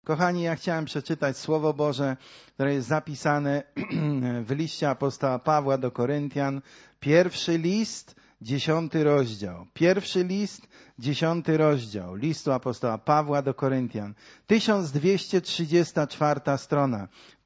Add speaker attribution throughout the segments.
Speaker 1: Kochani, ja chciałem przeczytać Słowo Boże, które jest zapisane w liście apostoła Pawła do Koryntian. 1 list, 10 rozdział. 1 list, 10 rozdział. Listu apostoła Pawła do Koryntian. 1234 strona.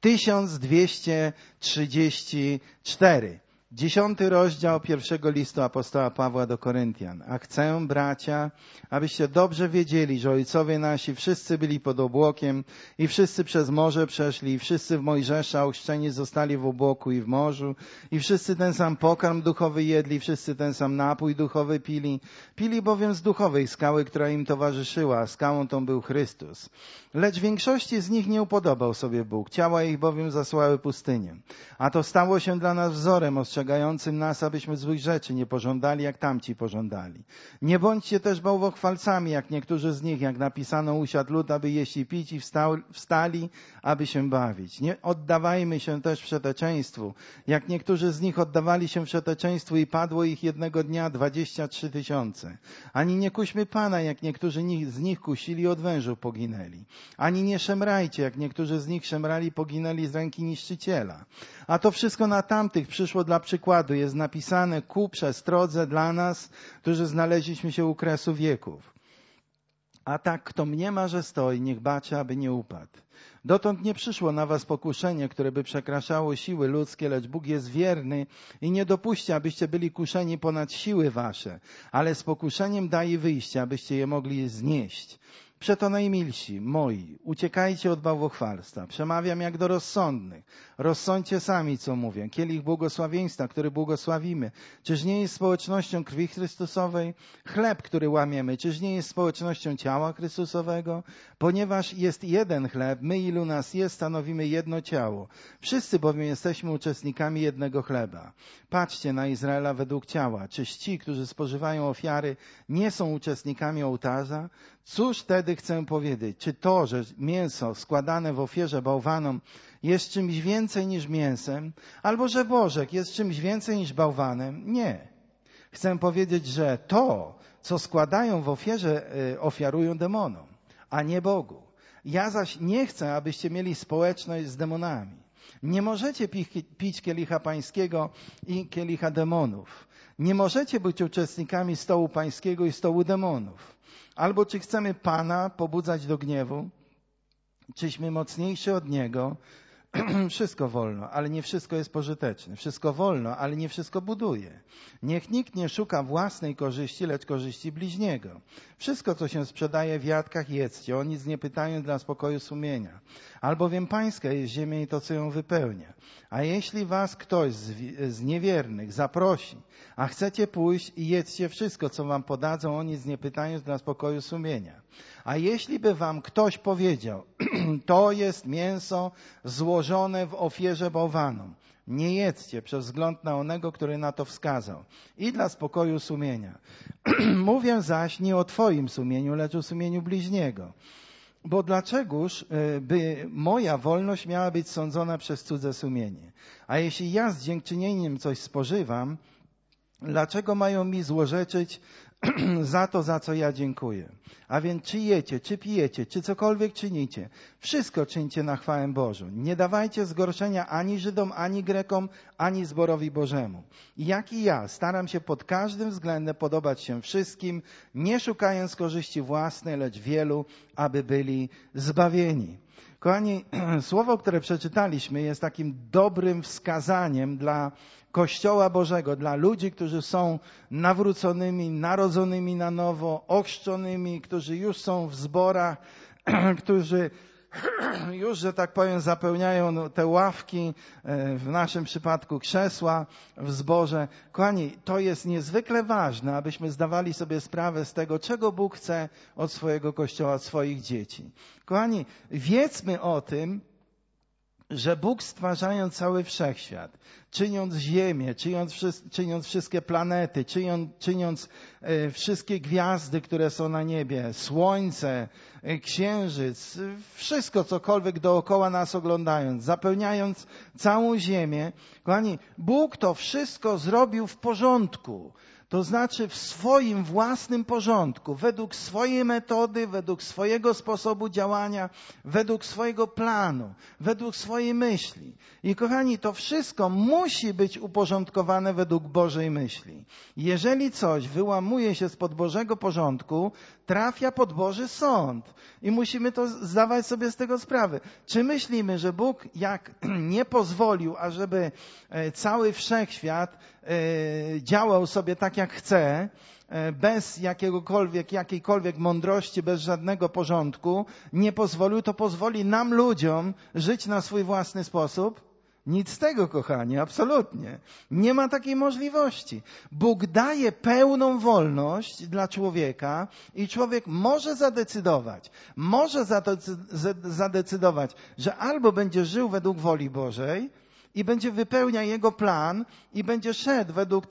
Speaker 1: 1234. 10 rozdział 1 listu apostoła Pawła do Koryntian. A chcę, bracia, abyście dobrze wiedzieli, że ojcowie nasi wszyscy byli pod obłokiem i wszyscy przez morze przeszli i wszyscy w Mojżesza ochrzczeni zostali w obłoku i w morzu i wszyscy ten sam pokarm duchowy jedli, wszyscy ten sam napój duchowy pili. Pili bowiem z duchowej skały, która im towarzyszyła, a skałą tą był Chrystus. Lecz większości z nich nie upodobał sobie Bóg, ciała ich bowiem zasłały pustynię. A to stało się dla nas wzorem ostrzegającym nas, abyśmy złych rzeczy nie pożądali, jak tamci pożądali. Nie bądźcie też bałwochwalcami, jak niektórzy z nich, jak napisano, usiadł lud, aby jeść i pić i wstali, aby się bawić. Nie oddawajmy się też wszeteczeństwu, jak niektórzy z nich oddawali się wszeteczeństwu i padło ich jednego dnia 23 000. Ani nie kuśmy Pana, jak niektórzy z nich kusili, od wężów poginęli. Ani nie szemrajcie, jak niektórzy z nich szemrali, poginęli z ręki niszczyciela. A to wszystko na tamtych przyszło dla przykładu. Jest napisane ku przestrodze dla nas, którzy znaleźliśmy się u kresu wieków. A tak, kto mniema, że stoi, niech baczy, aby nie upadł. Dotąd nie przyszło na was pokuszenie, które by przekraczało siły ludzkie, lecz Bóg jest wierny i nie dopuści, abyście byli kuszeni ponad siły wasze, ale z pokuszeniem daje wyjście, abyście je mogli znieść. Przeto najmilsi moi, uciekajcie od bałwochwalstwa. Przemawiam jak do rozsądnych. Rozsądźcie sami, co mówię. Kielich błogosławieństwa, który błogosławimy. Czyż nie jest społecznością krwi Chrystusowej? Chleb, który łamiemy, czyż nie jest społecznością ciała Chrystusowego? Ponieważ jest jeden chleb, my ilu nas jest, stanowimy jedno ciało. Wszyscy bowiem jesteśmy uczestnikami jednego chleba. Patrzcie na Izraela według ciała. Czyż ci, którzy spożywają ofiary, nie są uczestnikami ołtarza? Cóż wtedy chcę powiedzieć? Czy to, że mięso składane w ofierze bałwanom jest czymś więcej niż mięsem? Albo że bożek jest czymś więcej niż bałwanem? Nie. Chcę powiedzieć, że to, co składają w ofierze, ofiarują demonom, a nie Bogu. Ja zaś nie chcę, abyście mieli społeczność z demonami. Nie możecie pić kielicha pańskiego i kielicha demonów. Nie możecie być uczestnikami stołu pańskiego i stołu demonów. Albo czy chcemy Pana pobudzać do gniewu? Czyśmy mocniejsi od Niego? Wszystko wolno, ale nie wszystko jest pożyteczne. Wszystko wolno, ale nie wszystko buduje. Niech nikt nie szuka własnej korzyści, lecz korzyści bliźniego. Wszystko, co się sprzedaje w jadkach, jedzcie, o nic nie pytając dla spokoju sumienia. Albowiem pańska jest ziemia i to, co ją wypełnia. A jeśli was ktoś z niewiernych zaprosi, a chcecie pójść i jedzcie wszystko, co wam podadzą, o nic nie pytając dla spokoju sumienia. A jeśli by wam ktoś powiedział, to jest mięso złożone w ofierze bałwanom, nie jedzcie przez wzgląd na onego, który na to wskazał i dla spokoju sumienia. Mówię zaś nie o twoim sumieniu, lecz o sumieniu bliźniego. Bo dlaczegoż by moja wolność miała być sądzona przez cudze sumienie? A jeśli ja z dziękczynieniem coś spożywam, dlaczego mają mi złorzeczyć za to, za co ja dziękuję? A więc czy jecie, czy pijecie, czy cokolwiek czynicie, wszystko czyńcie na chwałę Bożą. Nie dawajcie zgorszenia ani Żydom, ani Grekom, ani zborowi Bożemu. Jak i ja staram się pod każdym względem podobać się wszystkim, nie szukając korzyści własnej, lecz wielu, aby byli zbawieni. Kochani, słowo, które przeczytaliśmy, jest takim dobrym wskazaniem dla Kościoła Bożego, dla ludzi, którzy są nawróconymi, narodzonymi na nowo, ochrzczonymi, którzy już są w zborach, którzy już, że tak powiem, zapełniają te ławki, w naszym przypadku krzesła w zborze. Kochani, to jest niezwykle ważne, abyśmy zdawali sobie sprawę z tego, czego Bóg chce od swojego Kościoła, od swoich dzieci. Kochani, wiedzmy o tym, że Bóg, stwarzając cały wszechświat, czyniąc ziemię, czyniąc wszystkie planety, czyniąc wszystkie gwiazdy, które są na niebie, słońce, księżyc, wszystko cokolwiek dookoła nas oglądając, zapełniając całą ziemię, kochani, Bóg to wszystko zrobił w porządku. to znaczy w swoim własnym porządku, według swojej metody, według swojego sposobu działania, według swojego planu, według swojej myśli. I kochani, to wszystko musi być uporządkowane według Bożej myśli. Jeżeli coś wyłamuje się spod Bożego porządku, trafia pod Boży sąd. I musimy to zdawać sobie z tego sprawę. Czy myślimy, że Bóg jak nie pozwolił, ażeby cały wszechświat działał sobie tak jak chce, bez jakiejkolwiek mądrości, bez żadnego porządku, nie pozwolił, to pozwoli nam ludziom żyć na swój własny sposób? Nic z tego, kochani, absolutnie. Nie ma takiej możliwości. Bóg daje pełną wolność dla człowieka i człowiek może zadecydować, że albo będzie żył według woli Bożej i będzie wypełniał Jego plan i będzie szedł według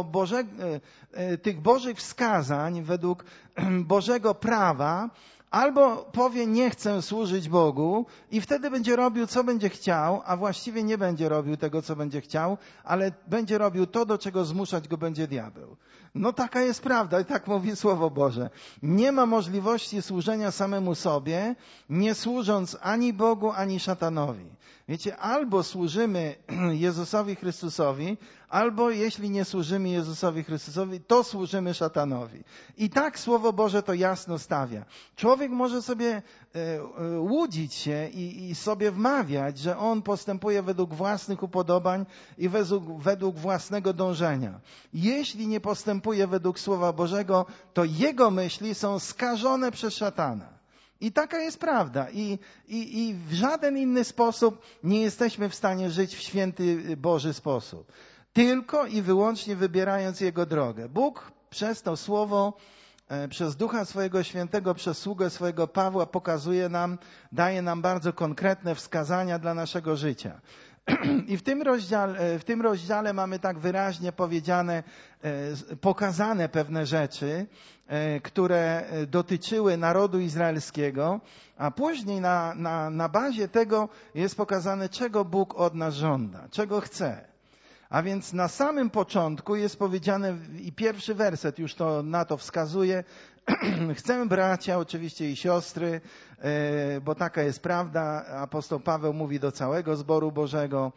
Speaker 1: tych Bożych wskazań, według Bożego prawa, albo powie, nie chcę służyć Bogu i wtedy będzie robił, co będzie chciał, a właściwie nie będzie robił tego, co będzie chciał, ale będzie robił to, do czego zmuszać go będzie diabeł. No taka jest prawda i tak mówi Słowo Boże. Nie ma możliwości służenia samemu sobie, nie służąc ani Bogu, ani szatanowi. Wiecie, albo służymy Jezusowi Chrystusowi, albo jeśli nie służymy Jezusowi Chrystusowi, to służymy szatanowi. I tak Słowo Boże to jasno stawia. Człowiek może sobie łudzić się i sobie wmawiać, że on postępuje według własnych upodobań i według własnego dążenia. Jeśli nie postępuje według Słowa Bożego, to jego myśli są skażone przez szatana. I taka jest prawda. I w żaden inny sposób nie jesteśmy w stanie żyć w święty Boży sposób. Tylko i wyłącznie wybierając Jego drogę. Bóg przez to Słowo, przez Ducha swojego Świętego, przez sługę swojego Pawła daje nam bardzo konkretne wskazania dla naszego życia. I w tym rozdziale mamy tak wyraźnie pokazane pewne rzeczy, które dotyczyły narodu izraelskiego, a później na bazie tego jest pokazane, czego Bóg od nas żąda, czego chce. A więc na samym początku jest powiedziane, i pierwszy werset już na to wskazuje, chcę, bracia, oczywiście i siostry, bo taka jest prawda, apostoł Paweł mówi do całego zboru Bożego,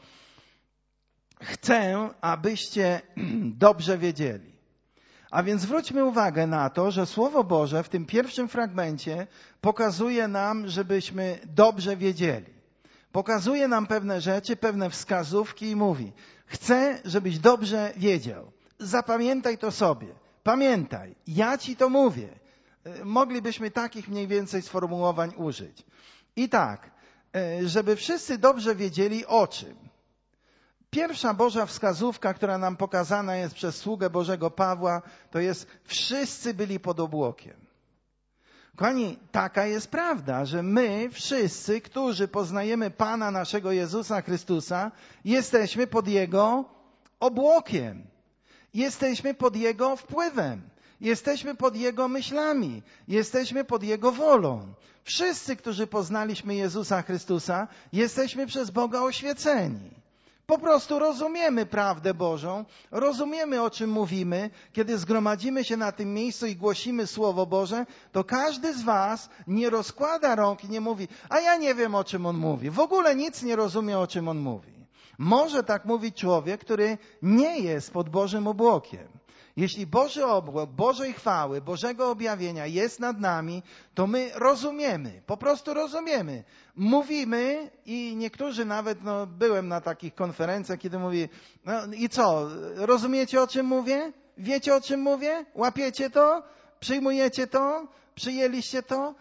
Speaker 1: chcę, abyście dobrze wiedzieli. A więc zwróćmy uwagę na to, że Słowo Boże w tym pierwszym fragmencie pokazuje nam, żebyśmy dobrze wiedzieli. Pokazuje nam pewne rzeczy, pewne wskazówki i mówi, chcę, żebyś dobrze wiedział. Zapamiętaj to sobie. Pamiętaj, ja ci to mówię. Moglibyśmy takich mniej więcej sformułowań użyć. I tak, żeby wszyscy dobrze wiedzieli o czym. Pierwsza Boża wskazówka, która nam pokazana jest przez sługę Bożego Pawła, to jest wszyscy byli pod obłokiem. Kochani, taka jest prawda, że my wszyscy, którzy poznajemy Pana naszego Jezusa Chrystusa, jesteśmy pod Jego obłokiem. Jesteśmy pod Jego wpływem. Jesteśmy pod Jego myślami. Jesteśmy pod Jego wolą. Wszyscy, którzy poznaliśmy Jezusa Chrystusa, jesteśmy przez Boga oświeceni. Po prostu rozumiemy prawdę Bożą, rozumiemy, o czym mówimy. Kiedy zgromadzimy się na tym miejscu i głosimy Słowo Boże, to każdy z was nie rozkłada rąk i nie mówi, a ja nie wiem, o czym on mówi. W ogóle nic nie rozumie, o czym on mówi. Może tak mówić człowiek, który nie jest pod Bożym obłokiem. Jeśli Boży obłok, Bożej chwały, Bożego objawienia jest nad nami, to my rozumiemy, po prostu rozumiemy. Mówimy i niektórzy nawet, byłem na takich konferencjach, kiedy mówi, i co, rozumiecie, o czym mówię? Wiecie, o czym mówię? Łapiecie to? Przyjmujecie to? Przyjęliście to?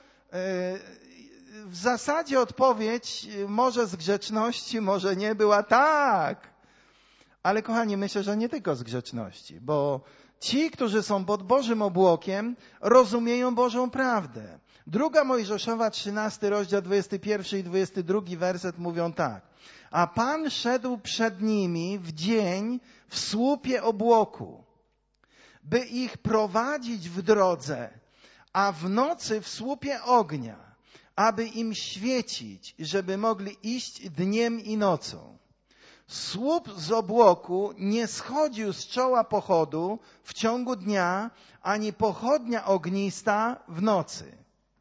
Speaker 1: W zasadzie odpowiedź, może z grzeczności, może nie, była tak. Ale kochani, myślę, że nie tylko z grzeczności, bo ci, którzy są pod Bożym obłokiem, rozumieją Bożą prawdę. 2 Mojżeszowa, 13 rozdział, 21 i 22 werset mówią tak. A Pan szedł przed nimi w dzień w słupie obłoku, by ich prowadzić w drodze, a w nocy w słupie ognia, aby im świecić, żeby mogli iść dniem i nocą. Słup z obłoku nie schodził z czoła pochodu w ciągu dnia, ani pochodnia ognista w nocy.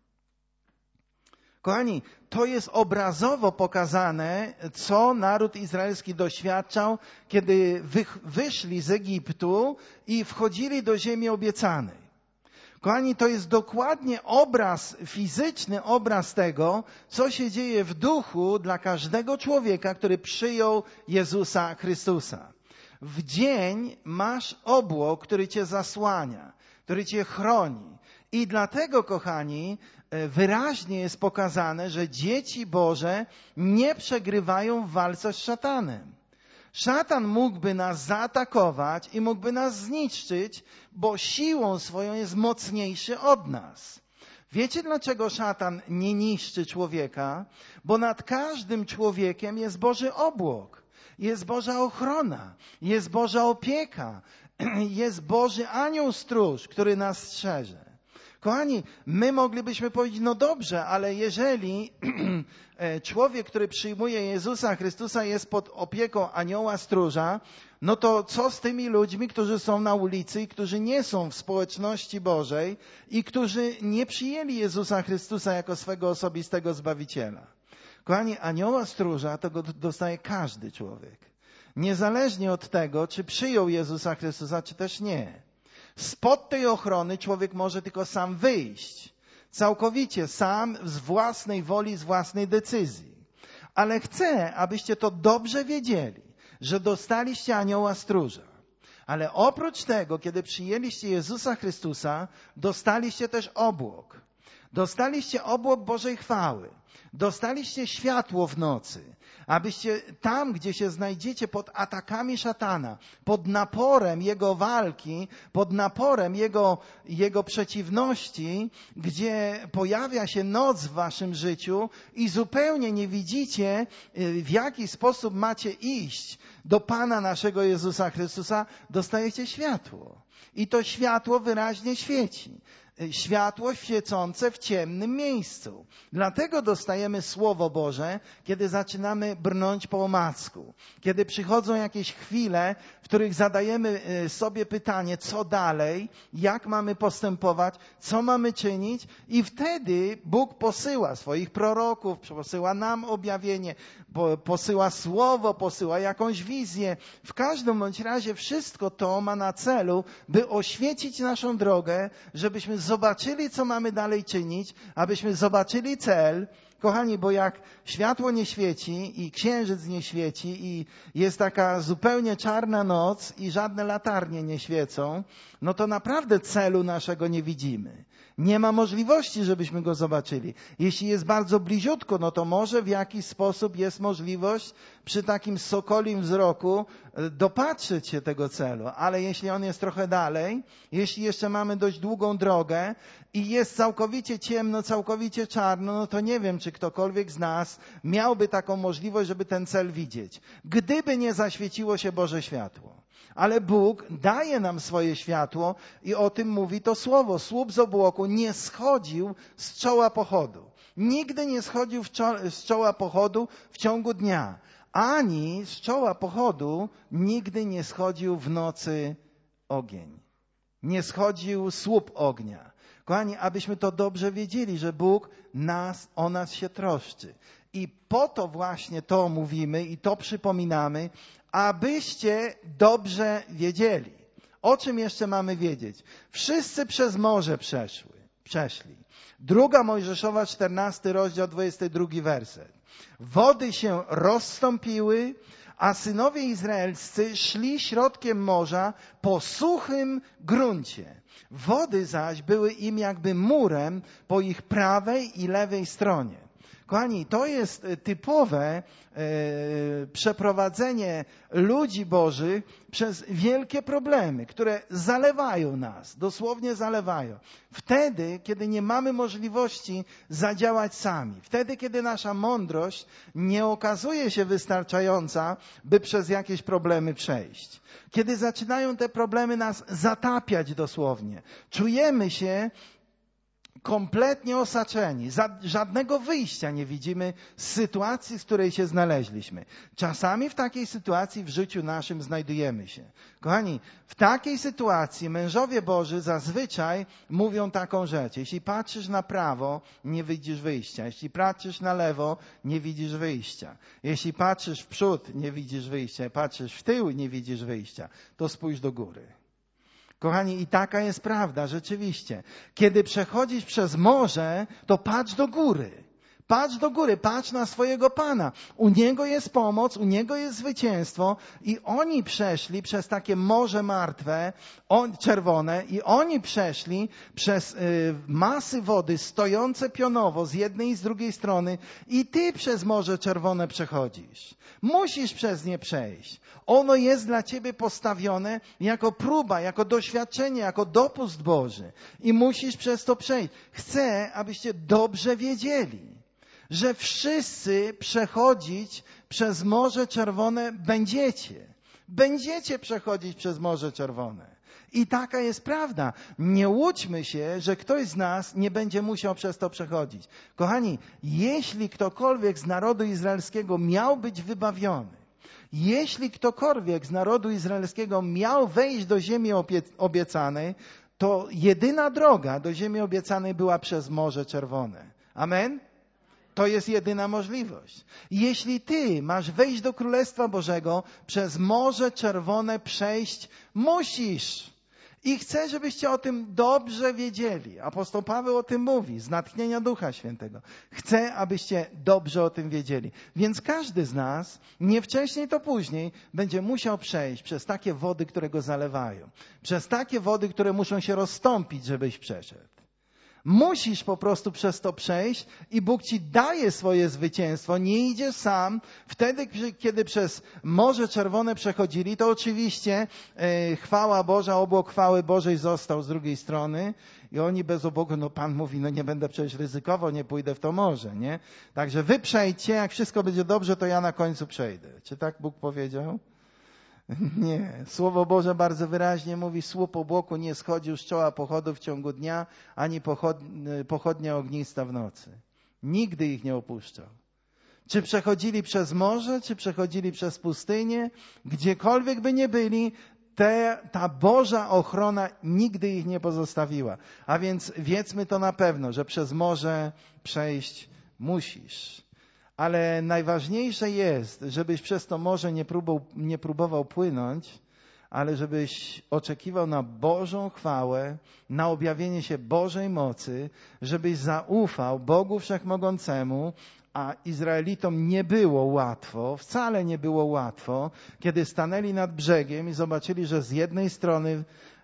Speaker 1: Kochani, to jest obrazowo pokazane, co naród izraelski doświadczał, kiedy wyszli z Egiptu i wchodzili do ziemi obiecanej. Kochani, to jest dokładnie obraz, fizyczny obraz tego, co się dzieje w duchu dla każdego człowieka, który przyjął Jezusa Chrystusa. W dzień masz obłok, który cię zasłania, który cię chroni. I dlatego, kochani, wyraźnie jest pokazane, że dzieci Boże nie przegrywają w walce z szatanem. Szatan mógłby nas zaatakować i mógłby nas zniszczyć, bo siłą swoją jest mocniejszy od nas. Wiecie, dlaczego szatan nie niszczy człowieka? Bo nad każdym człowiekiem jest Boży obłok, jest Boża ochrona, jest Boża opieka, jest Boży anioł stróż, który nas strzeże. Kochani, my moglibyśmy powiedzieć, no dobrze, ale jeżeli człowiek, który przyjmuje Jezusa Chrystusa, jest pod opieką anioła stróża, no to co z tymi ludźmi, którzy są na ulicy i którzy nie są w społeczności Bożej i którzy nie przyjęli Jezusa Chrystusa jako swego osobistego Zbawiciela? Kochani, anioła stróża to go dostaje każdy człowiek. Niezależnie od tego, czy przyjął Jezusa Chrystusa, czy też nie. Spod tej ochrony człowiek może tylko sam wyjść. Całkowicie sam, z własnej woli, z własnej decyzji. Ale chcę, abyście to dobrze wiedzieli, że dostaliście anioła stróża. Ale oprócz tego, kiedy przyjęliście Jezusa Chrystusa, dostaliście też obłok. Dostaliście obłok Bożej chwały. Dostaliście światło w nocy, abyście tam, gdzie się znajdziecie pod atakami szatana, pod naporem jego walki, pod naporem jego przeciwności, gdzie pojawia się noc w waszym życiu i zupełnie nie widzicie, w jaki sposób macie iść do Pana naszego Jezusa Chrystusa, dostajecie światło. I to światło wyraźnie świeci. Światło świecące w ciemnym miejscu. Dlatego dostajemy Słowo Boże, kiedy zaczynamy brnąć po omacku. Kiedy przychodzą jakieś chwile, w których zadajemy sobie pytanie, co dalej, jak mamy postępować, co mamy czynić, i wtedy Bóg posyła swoich proroków, posyła nam objawienie, posyła Słowo, posyła jakąś wizję. W każdym bądź razie wszystko to ma na celu, by oświecić naszą drogę, żebyśmy zobaczyli, co mamy dalej czynić, abyśmy zobaczyli cel. Kochani, bo jak światło nie świeci i księżyc nie świeci i jest taka zupełnie czarna noc i żadne latarnie nie świecą, no to naprawdę celu naszego nie widzimy. Nie ma możliwości, żebyśmy go zobaczyli. Jeśli jest bardzo bliziutko, no to może w jakiś sposób jest możliwość przy takim sokolim wzroku dopatrzeć się tego celu. Ale jeśli on jest trochę dalej, jeśli jeszcze mamy dość długą drogę i jest całkowicie ciemno, całkowicie czarno, no to nie wiem, czy ktokolwiek z nas miałby taką możliwość, żeby ten cel widzieć. Gdyby nie zaświeciło się Boże światło. Ale Bóg daje nam swoje światło i o tym mówi to słowo. Słup z obłoku nie schodził z czoła pochodu. Nigdy nie schodził z czoła pochodu w ciągu dnia. Ani z czoła pochodu nigdy nie schodził w nocy ogień. Nie schodził słup ognia. Kochani, abyśmy to dobrze wiedzieli, że Bóg o nas się troszczy. I po to właśnie to mówimy i to przypominamy, abyście dobrze wiedzieli. O czym jeszcze mamy wiedzieć? Wszyscy przez morze przeszli. 2 Mojżeszowa, 14 rozdział, 22 werset. Wody się rozstąpiły, a synowie izraelscy szli środkiem morza po suchym gruncie. Wody zaś były im jakby murem po ich prawej i lewej stronie. Kochani, to jest typowe przeprowadzenie ludzi Bożych przez wielkie problemy, które zalewają nas, dosłownie zalewają. Wtedy, kiedy nie mamy możliwości zadziałać sami. Wtedy, kiedy nasza mądrość nie okazuje się wystarczająca, by przez jakieś problemy przejść. Kiedy zaczynają te problemy nas zatapiać dosłownie. Czujemy się kompletnie osaczeni. Żadnego wyjścia nie widzimy z sytuacji, z której się znaleźliśmy. Czasami w takiej sytuacji w życiu naszym znajdujemy się. Kochani, w takiej sytuacji mężowie Boży zazwyczaj mówią taką rzecz. Jeśli patrzysz na prawo, nie widzisz wyjścia. Jeśli patrzysz na lewo, nie widzisz wyjścia. Jeśli patrzysz w przód, nie widzisz wyjścia. Patrzysz w tył, nie widzisz wyjścia. To spójrz do góry. Kochani, i taka jest prawda, rzeczywiście. Kiedy przechodzisz przez morze, to patrz do góry. Patrz do góry, patrz na swojego Pana. U Niego jest pomoc, u Niego jest zwycięstwo i oni przeszli przez takie morze martwe, czerwone i oni przeszli przez masy wody stojące pionowo z jednej i z drugiej strony i ty przez Morze Czerwone przechodzisz. Musisz przez nie przejść. Ono jest dla ciebie postawione jako próba, jako doświadczenie, jako dopust Boży i musisz przez to przejść. Chcę, abyście dobrze wiedzieli, że wszyscy przechodzić przez Morze Czerwone będziecie. Będziecie przechodzić przez Morze Czerwone. I taka jest prawda. Nie łudźmy się, że ktoś z nas nie będzie musiał przez to przechodzić. Kochani, jeśli ktokolwiek z narodu izraelskiego miał być wybawiony, jeśli ktokolwiek z narodu izraelskiego miał wejść do ziemi obiecanej, to jedyna droga do ziemi obiecanej była przez Morze Czerwone. Amen? To jest jedyna możliwość. Jeśli ty masz wejść do Królestwa Bożego, przez Morze Czerwone przejść musisz. I chcę, żebyście o tym dobrze wiedzieli. Apostoł Paweł o tym mówi, z natchnienia Ducha Świętego. Chcę, abyście dobrze o tym wiedzieli. Więc każdy z nas, nie wcześniej to później, będzie musiał przejść przez takie wody, które go zalewają. Przez takie wody, które muszą się rozstąpić, żebyś przeszedł. Musisz po prostu przez to przejść i Bóg ci daje swoje zwycięstwo. Nie idziesz sam. Wtedy, kiedy przez Morze Czerwone przechodzili, to oczywiście chwała Boża, obłok chwały Bożej został z drugiej strony i oni bez obłoku, Pan mówi, nie będę przecież ryzykował, nie pójdę w to morze, nie? Także wy przejdźcie, jak wszystko będzie dobrze, to ja na końcu przejdę. Czy tak Bóg powiedział? Nie. Słowo Boże bardzo wyraźnie mówi, słup obłoku nie schodził z czoła pochodu w ciągu dnia, ani pochodnia ognista w nocy. Nigdy ich nie opuszczał. Czy przechodzili przez morze, czy przechodzili przez pustynię, gdziekolwiek by nie byli, ta Boża ochrona nigdy ich nie pozostawiła. A więc wiedzmy to na pewno, że przez morze przejść musisz. Ale najważniejsze jest, żebyś przez to morze nie próbował płynąć, ale żebyś oczekiwał na Bożą chwałę, na objawienie się Bożej mocy, żebyś zaufał Bogu Wszechmogącemu, a Izraelitom nie było łatwo, wcale nie było łatwo, kiedy stanęli nad brzegiem i zobaczyli, że z jednej strony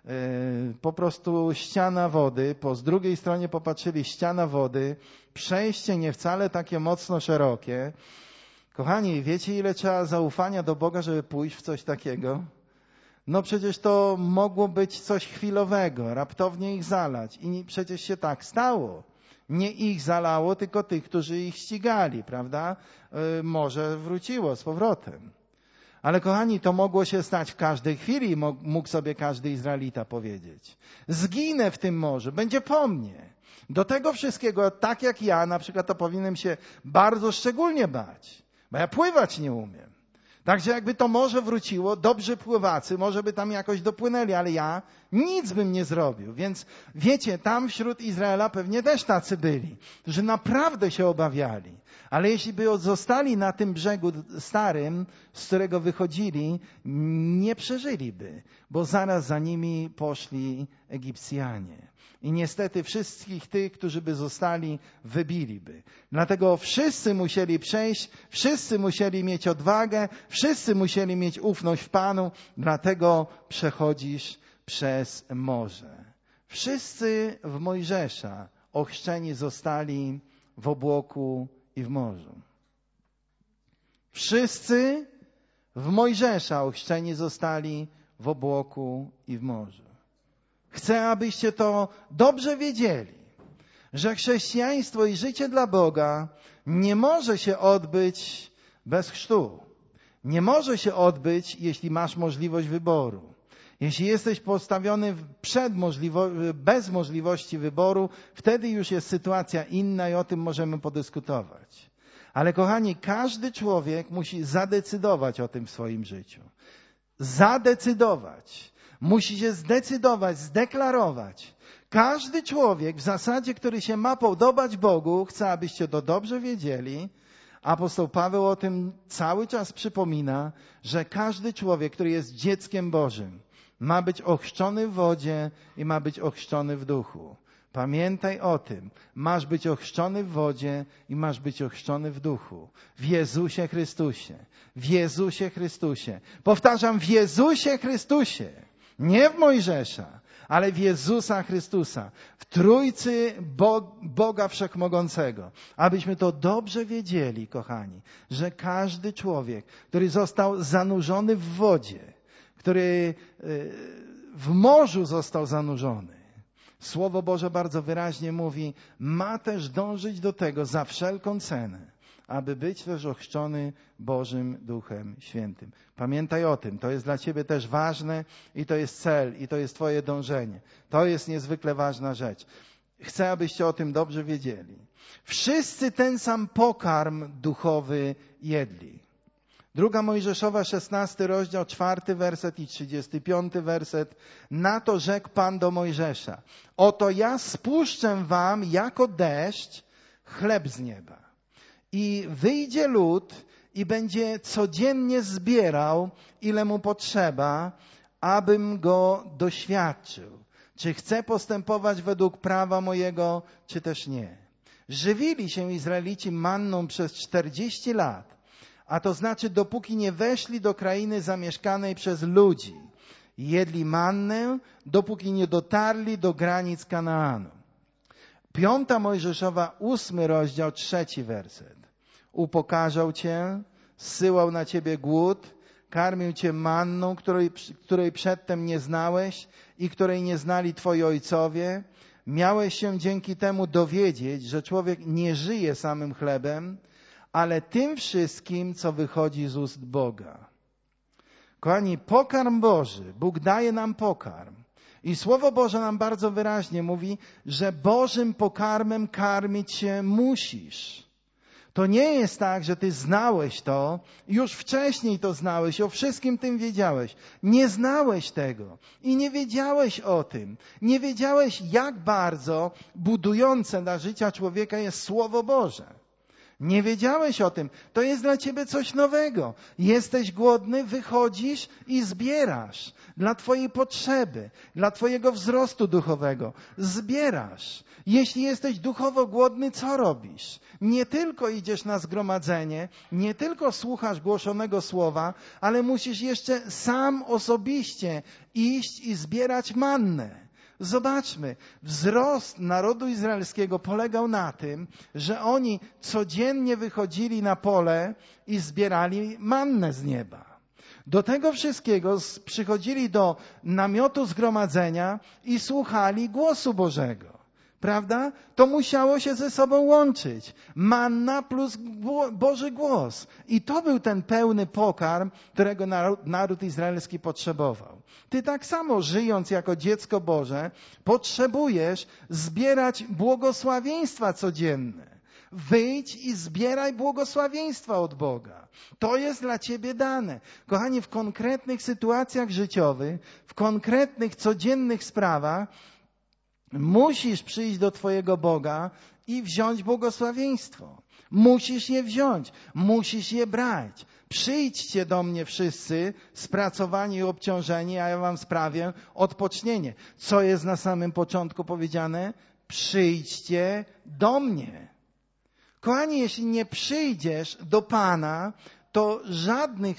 Speaker 1: po prostu ściana wody, z drugiej stronie popatrzyli ściana wody, przejście nie wcale takie mocno szerokie. Kochani, wiecie ile trzeba zaufania do Boga, żeby pójść w coś takiego? Przecież to mogło być coś chwilowego, raptownie ich zalać i przecież się tak stało. Nie ich zalało, tylko tych, którzy ich ścigali, prawda? Morze wróciło z powrotem. Ale kochani, to mogło się stać w każdej chwili, mógł sobie każdy Izraelita powiedzieć. Zginę w tym morzu, będzie po mnie. Do tego wszystkiego, tak jak ja, na przykład to powinienem się bardzo szczególnie bać, bo ja pływać nie umiem. Także jakby to morze wróciło, dobrzy pływacy może by tam jakoś dopłynęli, ale ja nic bym nie zrobił. Więc wiecie, tam wśród Izraela pewnie też tacy byli, którzy naprawdę się obawiali. Ale jeśli by zostali na tym brzegu starym, z którego wychodzili, nie przeżyliby, bo zaraz za nimi poszli Egipcjanie. I niestety wszystkich tych, którzy by zostali, wybiliby. Dlatego wszyscy musieli przejść, wszyscy musieli mieć odwagę, wszyscy musieli mieć ufność w Panu, dlatego przechodzisz przez morze. Wszyscy w Mojżesza ochrzczeni zostali w obłoku i w morzu. Wszyscy w Mojżesza ochrzczeni zostali w obłoku i w morzu. Chcę, abyście to dobrze wiedzieli, że chrześcijaństwo i życie dla Boga nie może się odbyć bez chrztu. Nie może się odbyć, jeśli masz możliwość wyboru. Jeśli jesteś postawiony bez możliwości wyboru, wtedy już jest sytuacja inna i o tym możemy podyskutować. Ale kochani, każdy człowiek musi zadecydować o tym w swoim życiu. Zadecydować. Musi się zdecydować, zdeklarować. Każdy człowiek w zasadzie, który się ma podobać Bogu, chce, abyście to dobrze wiedzieli. Apostoł Paweł o tym cały czas przypomina, że każdy człowiek, który jest dzieckiem Bożym, ma być ochrzczony w wodzie i ma być ochrzczony w duchu. Pamiętaj o tym. Masz być ochrzczony w wodzie i masz być ochrzczony w duchu. W Jezusie Chrystusie. W Jezusie Chrystusie. Powtarzam, w Jezusie Chrystusie. Nie w Mojżesza, ale w Jezusa Chrystusa. W Trójcy Boga Wszechmogącego. Abyśmy to dobrze wiedzieli, kochani, że każdy człowiek, który został zanurzony w wodzie, który w morzu został zanurzony, Słowo Boże bardzo wyraźnie mówi, ma też dążyć do tego za wszelką cenę, aby być też ochrzczony Bożym Duchem Świętym. Pamiętaj o tym, to jest dla ciebie też ważne i to jest cel i to jest twoje dążenie. To jest niezwykle ważna rzecz. Chcę, abyście o tym dobrze wiedzieli. Wszyscy ten sam pokarm duchowy jedli. 2 Mojżeszowa, 16 rozdział, 4 werset i 35 werset. Na to rzekł Pan do Mojżesza. Oto ja spuszczę wam jako deszcz chleb z nieba. I wyjdzie lud i będzie codziennie zbierał, ile mu potrzeba, abym go doświadczył. Czy chce postępować według prawa mojego, czy też nie. Żywili się Izraelici manną przez 40 lat. A to znaczy, dopóki nie weszli do krainy zamieszkanej przez ludzi. Jedli mannę, dopóki nie dotarli do granic Kanaanu. 5 Mojżeszowa, 8 rozdział, 3 werset. Upokarzał cię, zsyłał na ciebie głód, karmił cię manną, której przedtem nie znałeś i której nie znali twoi ojcowie. Miałeś się dzięki temu dowiedzieć, że człowiek nie żyje samym chlebem, ale tym wszystkim, co wychodzi z ust Boga. Kochani, pokarm Boży, Bóg daje nam pokarm. I Słowo Boże nam bardzo wyraźnie mówi, że Bożym pokarmem karmić się musisz. To nie jest tak, że ty znałeś to, już wcześniej to znałeś, o wszystkim tym wiedziałeś. Nie znałeś tego i nie wiedziałeś o tym. Nie wiedziałeś, jak bardzo budujące dla życia człowieka jest Słowo Boże. Nie wiedziałeś o tym. To jest dla ciebie coś nowego. Jesteś głodny, wychodzisz i zbierasz. Dla twojej potrzeby, dla twojego wzrostu duchowego. Zbierasz. Jeśli jesteś duchowo głodny, co robisz? Nie tylko idziesz na zgromadzenie, nie tylko słuchasz głoszonego słowa, ale musisz jeszcze sam osobiście iść i zbierać mannę. Zobaczmy, wzrost narodu izraelskiego polegał na tym, że oni codziennie wychodzili na pole i zbierali mannę z nieba. Do tego wszystkiego przychodzili do namiotu zgromadzenia i słuchali głosu Bożego. Prawda? To musiało się ze sobą łączyć. Manna plus Boży głos. I to był ten pełny pokarm, którego naród izraelski potrzebował. Ty tak samo, żyjąc jako dziecko Boże, potrzebujesz zbierać błogosławieństwa codzienne. Wyjdź i zbieraj błogosławieństwa od Boga. To jest dla ciebie dane. Kochani, w konkretnych sytuacjach życiowych, w konkretnych, codziennych sprawach, musisz przyjść do twojego Boga i wziąć błogosławieństwo. Musisz je wziąć. Musisz je brać. Przyjdźcie do mnie wszyscy spracowani i obciążeni, a ja wam sprawię odpocznienie. Co jest na samym początku powiedziane? Przyjdźcie do mnie. Kochani, jeśli nie przyjdziesz do Pana, to żadnych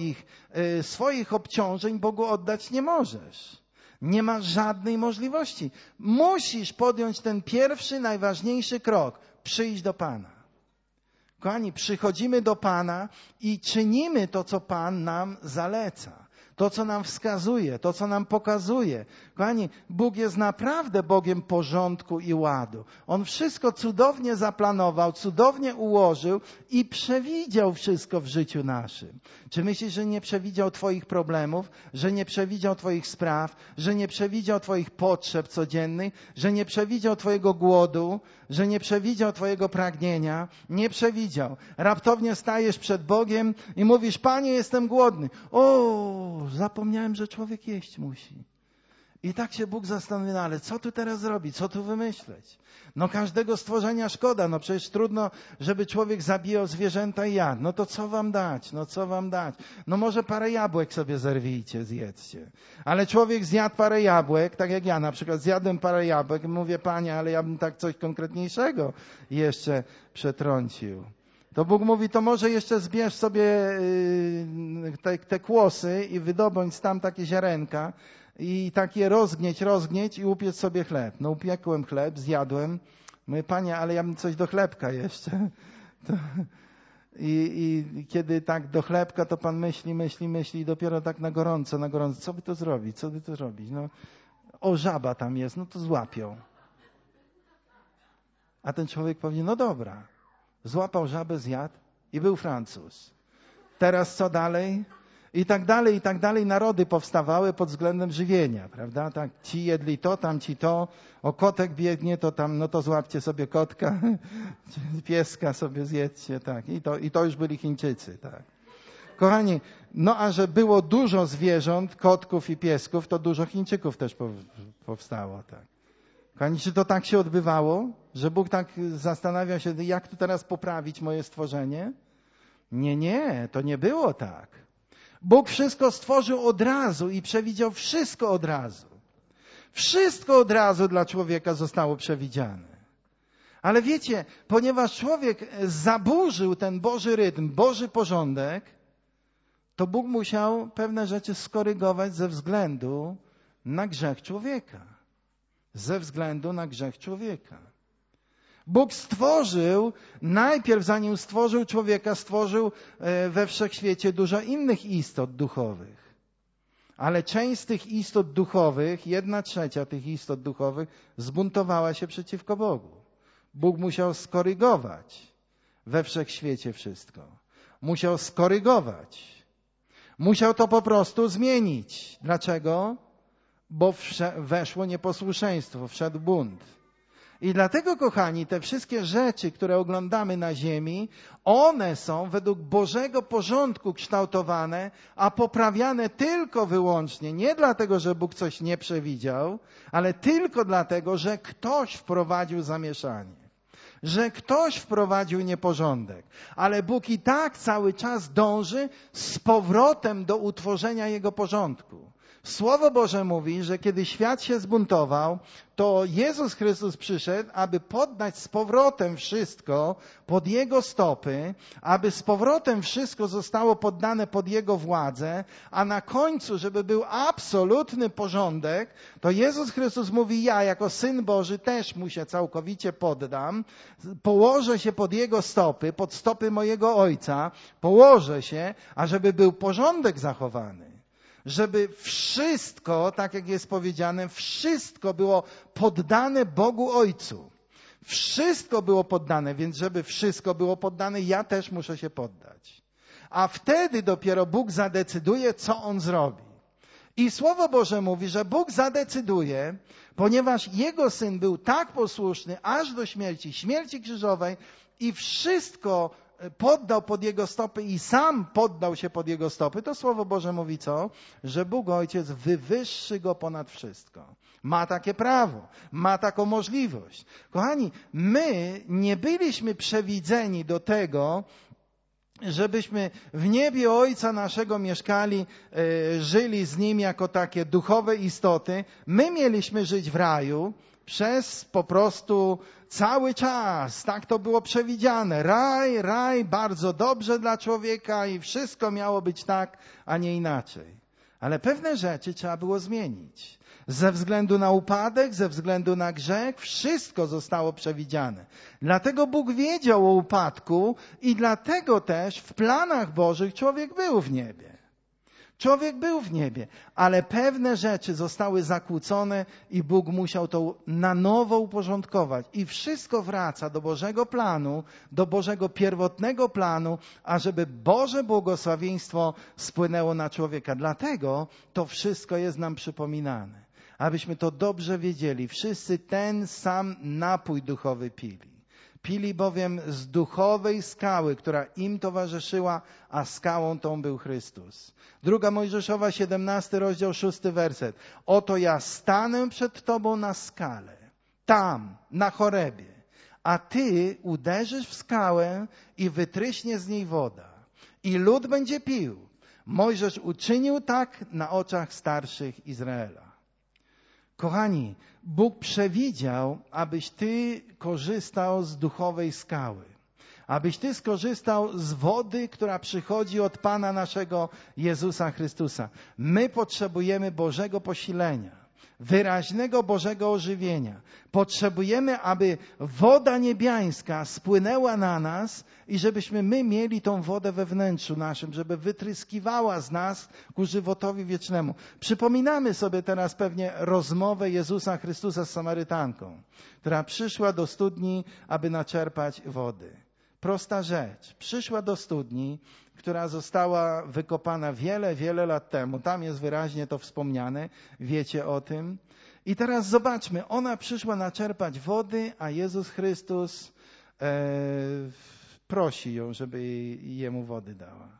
Speaker 1: swoich obciążeń Bogu oddać nie możesz. Nie masz żadnej możliwości. Musisz podjąć ten pierwszy, najważniejszy krok. Przyjść do Pana. Kochani, przychodzimy do Pana i czynimy to, co Pan nam zaleca. to, co nam wskazuje, to, co nam pokazuje. Kochani, Bóg jest naprawdę Bogiem porządku i ładu. On wszystko cudownie zaplanował, cudownie ułożył i przewidział wszystko w życiu naszym. Czy myślisz, że nie przewidział twoich problemów, że nie przewidział twoich spraw, że nie przewidział twoich potrzeb codziennych, że nie przewidział twojego głodu, że nie przewidział twojego pragnienia? Nie przewidział. Raptownie stajesz przed Bogiem i mówisz: Panie, jestem głodny. O, zapomniałem, że człowiek jeść musi. I tak się Bóg zastanawia: no ale co tu teraz zrobić? Co tu wymyśleć? No każdego stworzenia szkoda. No przecież trudno, żeby człowiek zabijał zwierzęta i jadł. No to co wam dać? No co wam dać? No może parę jabłek sobie zerwijcie, zjedzcie. Ale człowiek zjadł parę jabłek, tak jak ja na przykład zjadłem parę jabłek i mówię: Panie, ale ja bym tak coś konkretniejszego jeszcze przetrącił. To Bóg mówi: to może jeszcze zbierz sobie te kłosy i wydobądź tam takie ziarenka i takie rozgnieć i upiec sobie chleb. No upiekłem chleb, zjadłem. Mówię: Panie, ale ja bym coś do chlebka jeszcze. I kiedy tak do chlebka, to Pan myśli i dopiero tak na gorąco, co by to zrobić? No, o, żaba tam jest, no to złapią. A ten człowiek powie: no dobra. Złapał żabę, zjadł i był Francuz. Teraz co dalej? I tak dalej narody powstawały pod względem żywienia, prawda? Tak, ci jedli to, tamci to, o kotek biegnie, to tam, no to złapcie sobie kotka, pieska sobie zjedzcie, tak. I to już byli Chińczycy, tak. Kochani, no a że było dużo zwierząt, kotków i piesków, to dużo Chińczyków też powstało, tak. Kochani, czy to tak się odbywało? Że Bóg tak zastanawia się, jak tu teraz poprawić moje stworzenie? Nie, to nie było tak. Bóg wszystko stworzył od razu i przewidział wszystko od razu. Wszystko od razu dla człowieka zostało przewidziane. Ale wiecie, ponieważ człowiek zaburzył ten Boży rytm, Boży porządek, to Bóg musiał pewne rzeczy skorygować ze względu na grzech człowieka. Ze względu na grzech człowieka. Bóg stworzył, najpierw zanim stworzył człowieka, stworzył we wszechświecie dużo innych istot duchowych. Ale część z tych istot duchowych, 1/3 tych istot duchowych zbuntowała się przeciwko Bogu. Bóg musiał skorygować we wszechświecie wszystko. Musiał skorygować. Musiał to po prostu zmienić. Dlaczego? Bo weszło nieposłuszeństwo, wszedł bunt. I dlatego, kochani, te wszystkie rzeczy, które oglądamy na ziemi, one są według Bożego porządku kształtowane, a poprawiane tylko wyłącznie, nie dlatego, że Bóg coś nie przewidział, ale tylko dlatego, że ktoś wprowadził zamieszanie. Że ktoś wprowadził nieporządek. Ale Bóg i tak cały czas dąży z powrotem do utworzenia Jego porządku. Słowo Boże mówi, że kiedy świat się zbuntował, to Jezus Chrystus przyszedł, aby poddać z powrotem wszystko pod Jego stopy, aby z powrotem wszystko zostało poddane pod Jego władzę, a na końcu, żeby był absolutny porządek, to Jezus Chrystus mówi: ja jako Syn Boży też mu się całkowicie poddam, położę się pod Jego stopy, pod stopy mojego Ojca, położę się, ażeby był porządek zachowany. Żeby wszystko, tak jak jest powiedziane, wszystko było poddane Bogu Ojcu. Wszystko było poddane, więc żeby wszystko było poddane, ja też muszę się poddać. A wtedy dopiero Bóg zadecyduje, co On zrobi. I Słowo Boże mówi, że Bóg zadecyduje, ponieważ Jego Syn był tak posłuszny aż do śmierci krzyżowej i wszystko poddał pod Jego stopy i sam poddał się pod Jego stopy, to Słowo Boże mówi co? Że Bóg Ojciec wywyższy Go ponad wszystko. Ma takie prawo, ma taką możliwość. Kochani, my nie byliśmy przewidzeni do tego, żebyśmy w niebie Ojca naszego mieszkali, żyli z Nim jako takie duchowe istoty. My mieliśmy żyć w raju przez po prostu cały czas. Tak to było przewidziane. Raj, bardzo dobrze dla człowieka i wszystko miało być tak, a nie inaczej. Ale pewne rzeczy trzeba było zmienić. Ze względu na upadek, ze względu na grzech, wszystko zostało przewidziane. Dlatego Bóg wiedział o upadku i dlatego też w planach Bożych człowiek był w niebie. Człowiek był w niebie, ale pewne rzeczy zostały zakłócone i Bóg musiał to na nowo uporządkować. I wszystko wraca do Bożego planu, do Bożego pierwotnego planu, ażeby Boże błogosławieństwo spłynęło na człowieka. Dlatego to wszystko jest nam przypominane. Abyśmy to dobrze wiedzieli. Wszyscy ten sam napój duchowy pili. Pili bowiem z duchowej skały, która im towarzyszyła, a skałą tą był Chrystus. 2 Mojżeszowa, 17 rozdział, 6 werset. Oto ja stanę przed Tobą na skale, tam, na Chorebie, a Ty uderzysz w skałę i wytryśnie z niej woda. I lud będzie pił. Mojżesz uczynił tak na oczach starszych Izraela. Kochani, Bóg przewidział, abyś ty korzystał z duchowej skały. Abyś ty skorzystał z wody, która przychodzi od Pana naszego Jezusa Chrystusa. My potrzebujemy Bożego posilenia, wyraźnego Bożego ożywienia. Potrzebujemy, aby woda niebiańska spłynęła na nas i żebyśmy my mieli tą wodę we wnętrzu naszym, żeby wytryskiwała z nas ku żywotowi wiecznemu. Przypominamy sobie teraz pewnie rozmowę Jezusa Chrystusa z Samarytanką, która przyszła do studni, aby naczerpać wody. Prosta rzecz. Przyszła do studni, która została wykopana wiele, wiele lat temu. Tam jest wyraźnie to wspomniane. Wiecie o tym. I teraz zobaczmy. Ona przyszła naczerpać wody, a Jezus Chrystus prosi ją, żeby jemu wody dała.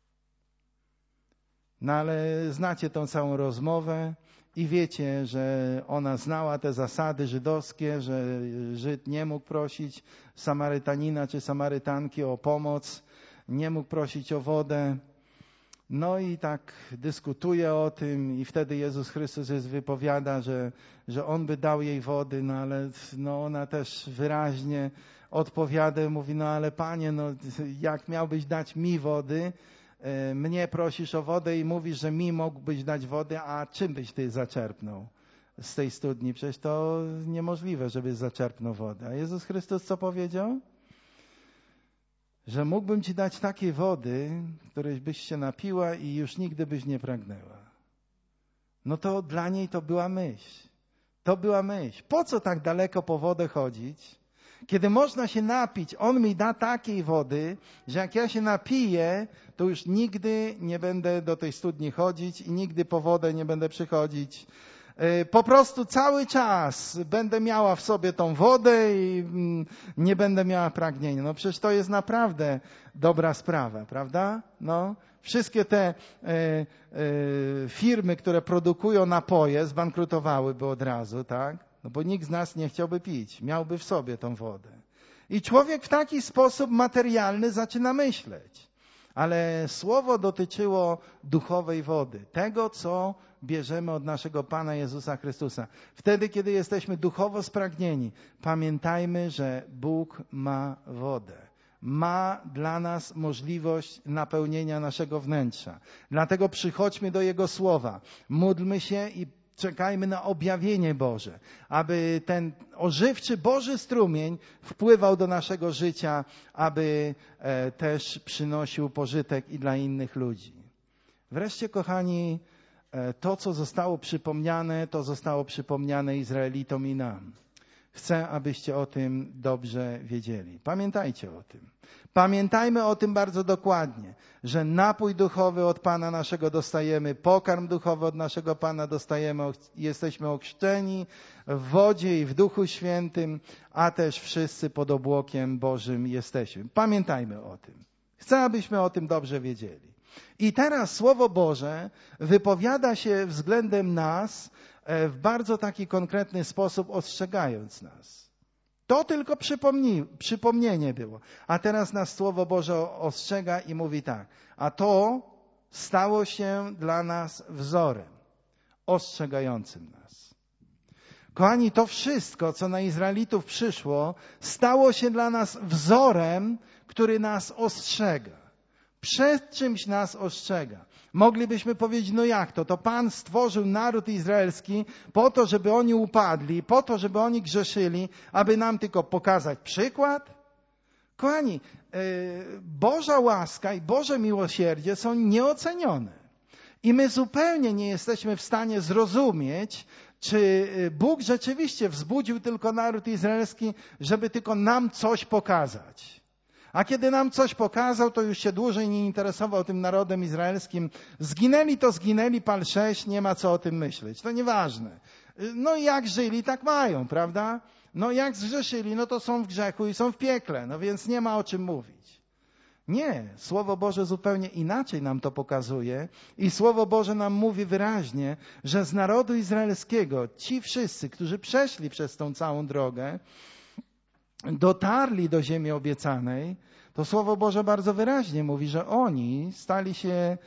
Speaker 1: No ale znacie tą całą rozmowę i wiecie, że ona znała te zasady żydowskie, że Żyd nie mógł prosić Samarytanina czy Samarytanki o pomoc, nie mógł prosić o wodę. No i tak dyskutuje o tym i wtedy Jezus Chrystus wypowiada, że On by dał jej wody, no ale ona też wyraźnie odpowiada, mówi, no ale Panie, jak miałbyś dać mi wody, mnie prosisz o wodę i mówisz, że mi mógłbyś dać wodę, a czym byś ty zaczerpnął z tej studni? Przecież to niemożliwe, żebyś zaczerpnął wodę. A Jezus Chrystus co powiedział? Że mógłbym ci dać takiej wody, której byś się napiła i już nigdy byś nie pragnęła. No to dla niej to była myśl. To była myśl. Po co tak daleko po wodę chodzić? Kiedy można się napić, On mi da takiej wody, że jak ja się napiję, to już nigdy nie będę do tej studni chodzić i nigdy po wodę nie będę przychodzić. Po prostu cały czas będę miała w sobie tą wodę i nie będę miała pragnienia. No przecież to jest naprawdę dobra sprawa, prawda? No, wszystkie te firmy, które produkują napoje, zbankrutowałyby od razu, tak? No bo nikt z nas nie chciałby pić, miałby w sobie tą wodę. I człowiek w taki sposób materialny zaczyna myśleć. Ale słowo dotyczyło duchowej wody, tego, co bierzemy od naszego Pana Jezusa Chrystusa. Wtedy, kiedy jesteśmy duchowo spragnieni, pamiętajmy, że Bóg ma wodę. Ma dla nas możliwość napełnienia naszego wnętrza. Dlatego przychodźmy do Jego Słowa, módlmy się i czekajmy na objawienie Boże, aby ten ożywczy Boży strumień wpływał do naszego życia, aby też przynosił pożytek i dla innych ludzi. Wreszcie, kochani, to, co zostało przypomniane, to zostało przypomniane Izraelitom i nam. Chcę, abyście o tym dobrze wiedzieli. Pamiętajcie o tym. Pamiętajmy o tym bardzo dokładnie, że napój duchowy od Pana naszego dostajemy, pokarm duchowy od naszego Pana dostajemy, jesteśmy ochrzczeni w wodzie i w Duchu Świętym, a też wszyscy pod obłokiem Bożym jesteśmy. Pamiętajmy o tym. Chcę, abyśmy o tym dobrze wiedzieli. I teraz Słowo Boże wypowiada się względem nas w bardzo taki konkretny sposób, ostrzegając nas. To tylko przypomnienie było. A teraz nas Słowo Boże ostrzega i mówi tak. A to stało się dla nas wzorem, ostrzegającym nas. Kochani, to wszystko, co na Izraelitów przyszło, stało się dla nas wzorem, który nas ostrzega. Przed czymś nas ostrzega. Moglibyśmy powiedzieć, no jak to? To Pan stworzył naród izraelski po to, żeby oni upadli, po to, żeby oni grzeszyli, aby nam tylko pokazać przykład? Kochani, Boża łaska i Boże miłosierdzie są nieocenione. I my zupełnie nie jesteśmy w stanie zrozumieć, czy Bóg rzeczywiście wzbudził tylko naród izraelski, żeby tylko nam coś pokazać. A kiedy nam coś pokazał, to już się dłużej nie interesował tym narodem izraelskim. Zginęli to zginęli, pal 6, nie ma co o tym myśleć. To nieważne. No jak żyli, tak mają, prawda? No jak zgrzeszyli, no to są w grzechu i są w piekle. No więc nie ma o czym mówić. Nie, Słowo Boże zupełnie inaczej nam to pokazuje i Słowo Boże nam mówi wyraźnie, że z narodu izraelskiego ci wszyscy, którzy przeszli przez tą całą drogę, dotarli do ziemi obiecanej, to Słowo Boże bardzo wyraźnie mówi, że oni stali się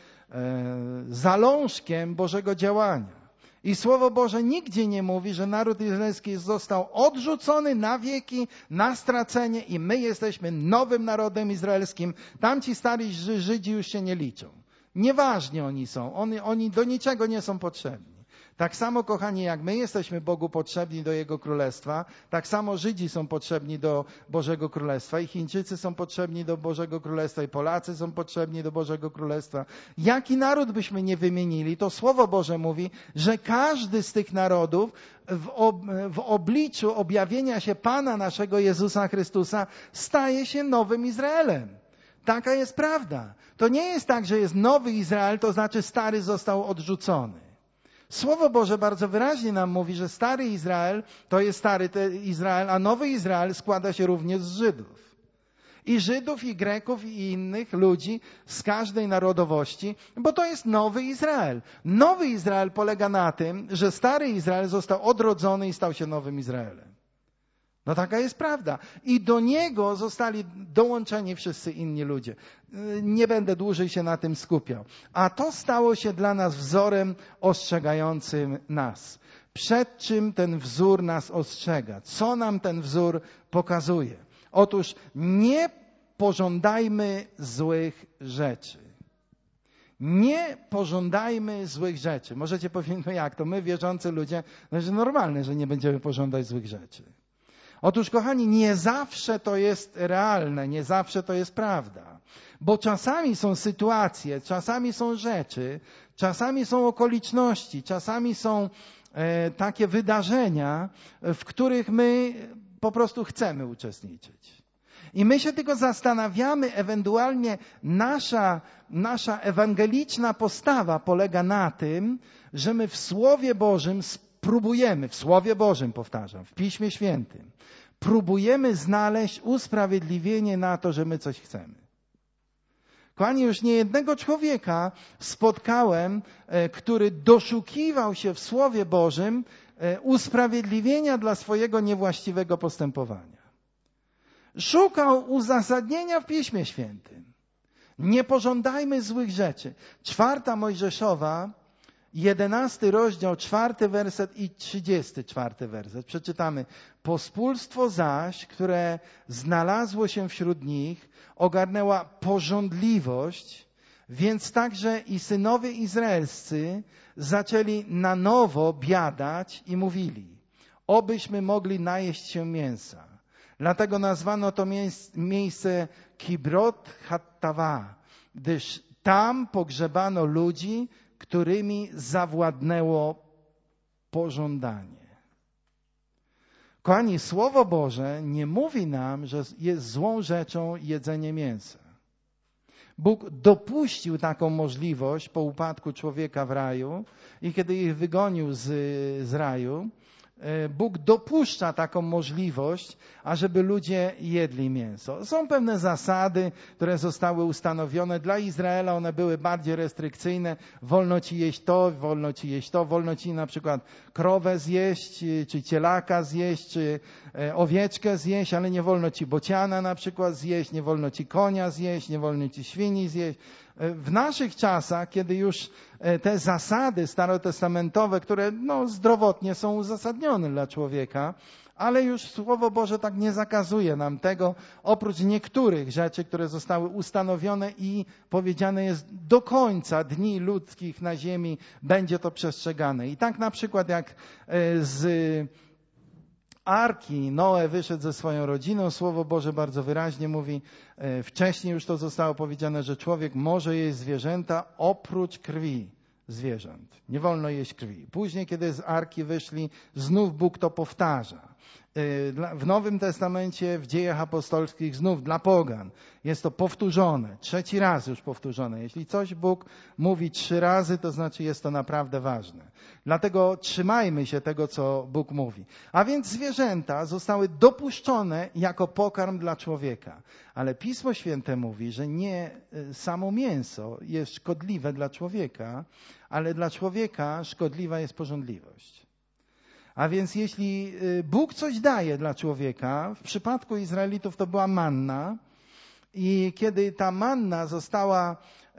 Speaker 1: zalążkiem Bożego działania. I Słowo Boże nigdzie nie mówi, że naród izraelski został odrzucony na wieki, na stracenie i my jesteśmy nowym narodem izraelskim. Tamci stali Żydzi już się nie liczą. Nieważni oni są. Oni do niczego nie są potrzebni. Tak samo, kochani, jak my jesteśmy Bogu potrzebni do Jego Królestwa, tak samo Żydzi są potrzebni do Bożego Królestwa i Chińczycy są potrzebni do Bożego Królestwa i Polacy są potrzebni do Bożego Królestwa. Jaki naród byśmy nie wymienili, to Słowo Boże mówi, że każdy z tych narodów w obliczu objawienia się Pana naszego Jezusa Chrystusa staje się nowym Izraelem. Taka jest prawda. To nie jest tak, że jest nowy Izrael, to znaczy stary został odrzucony. Słowo Boże bardzo wyraźnie nam mówi, że stary Izrael to jest stary Izrael, a nowy Izrael składa się również z Żydów. I Żydów, i Greków, i innych ludzi z każdej narodowości, bo to jest nowy Izrael. Nowy Izrael polega na tym, że stary Izrael został odrodzony i stał się nowym Izraelem. No taka jest prawda. I do niego zostali dołączeni wszyscy inni ludzie. Nie będę dłużej się na tym skupiał. A to stało się dla nas wzorem ostrzegającym nas. Przed czym ten wzór nas ostrzega? Co nam ten wzór pokazuje? Otóż nie pożądajmy złych rzeczy. Nie pożądajmy złych rzeczy. Możecie powiedzieć, no jak to my wierzący ludzie, no że normalne, że nie będziemy pożądać złych rzeczy. Otóż, kochani, nie zawsze to jest realne, nie zawsze to jest prawda. Bo czasami są sytuacje, czasami są rzeczy, czasami są okoliczności, czasami są takie wydarzenia, w których my po prostu chcemy uczestniczyć. I my się tylko zastanawiamy, ewentualnie nasza ewangeliczna postawa polega na tym, że my w Słowie Bożym próbujemy, w Słowie Bożym powtarzam, w Piśmie Świętym, próbujemy znaleźć usprawiedliwienie na to, że my coś chcemy. Kochani, już niejednego człowieka spotkałem, który doszukiwał się w Słowie Bożym usprawiedliwienia dla swojego niewłaściwego postępowania. Szukał uzasadnienia w Piśmie Świętym. Nie pożądajmy złych rzeczy. 4 Mojżeszowa, 11 rozdział, 4 werset i 34 werset. Przeczytamy. Pospólstwo zaś, które znalazło się wśród nich, ogarnęła pożądliwość, więc także i synowie izraelscy zaczęli na nowo biadać i mówili, obyśmy mogli najeść się mięsa. Dlatego nazwano to miejsce Kibrot Hattava, gdyż tam pogrzebano ludzi, którymi zawładnęło pożądanie. Kochani, Słowo Boże nie mówi nam, że jest złą rzeczą jedzenie mięsa. Bóg dopuścił taką możliwość po upadku człowieka w raju i kiedy ich wygonił z raju, Bóg dopuszcza taką możliwość, ażeby ludzie jedli mięso. Są pewne zasady, które zostały ustanowione. Dla Izraela one były bardziej restrykcyjne. Wolno ci jeść to, wolno ci jeść to. Wolno ci na przykład krowę zjeść, czy cielaka zjeść, czy owieczkę zjeść, ale nie wolno ci bociana na przykład zjeść, nie wolno ci konia zjeść, nie wolno ci świni zjeść. W naszych czasach, kiedy już te zasady starotestamentowe, które zdrowotnie są uzasadnione dla człowieka, ale już Słowo Boże tak nie zakazuje nam tego, oprócz niektórych rzeczy, które zostały ustanowione i powiedziane jest do końca dni ludzkich na ziemi będzie to przestrzegane. I tak na przykład jak z Arki Noe wyszedł ze swoją rodziną, Słowo Boże bardzo wyraźnie mówi, wcześniej już to zostało powiedziane, że człowiek może jeść zwierzęta oprócz krwi zwierząt. Nie wolno jeść krwi. Później, kiedy z arki wyszli, znów Bóg to powtarza. W Nowym Testamencie, w Dziejach Apostolskich, znów dla pogan jest to powtórzone. 3. raz już powtórzone. Jeśli coś Bóg mówi 3 razy, to znaczy jest to naprawdę ważne. Dlatego trzymajmy się tego, co Bóg mówi. A więc zwierzęta zostały dopuszczone jako pokarm dla człowieka. Ale Pismo Święte mówi, że nie samo mięso jest szkodliwe dla człowieka, ale dla człowieka szkodliwa jest pożądliwość. A więc jeśli Bóg coś daje dla człowieka, w przypadku Izraelitów to była manna i kiedy ta manna została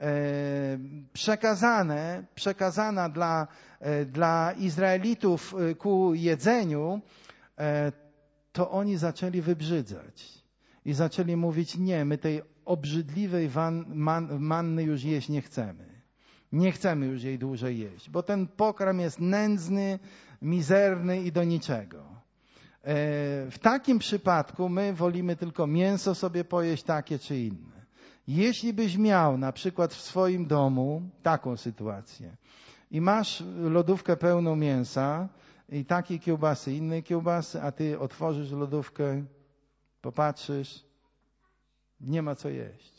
Speaker 1: przekazana dla Izraelitów ku jedzeniu, to oni zaczęli wybrzydzać i zaczęli mówić, nie, my tej obrzydliwej manny już jeść nie chcemy. Nie chcemy już jej dłużej jeść, bo ten pokarm jest nędzny, mizerny i do niczego. W takim przypadku my wolimy tylko mięso sobie pojeść takie czy inne. Jeśli byś miał na przykład w swoim domu taką sytuację i masz lodówkę pełną mięsa i takiej kiełbasy, innej kiełbasy, a ty otworzysz lodówkę, popatrzysz, nie ma co jeść.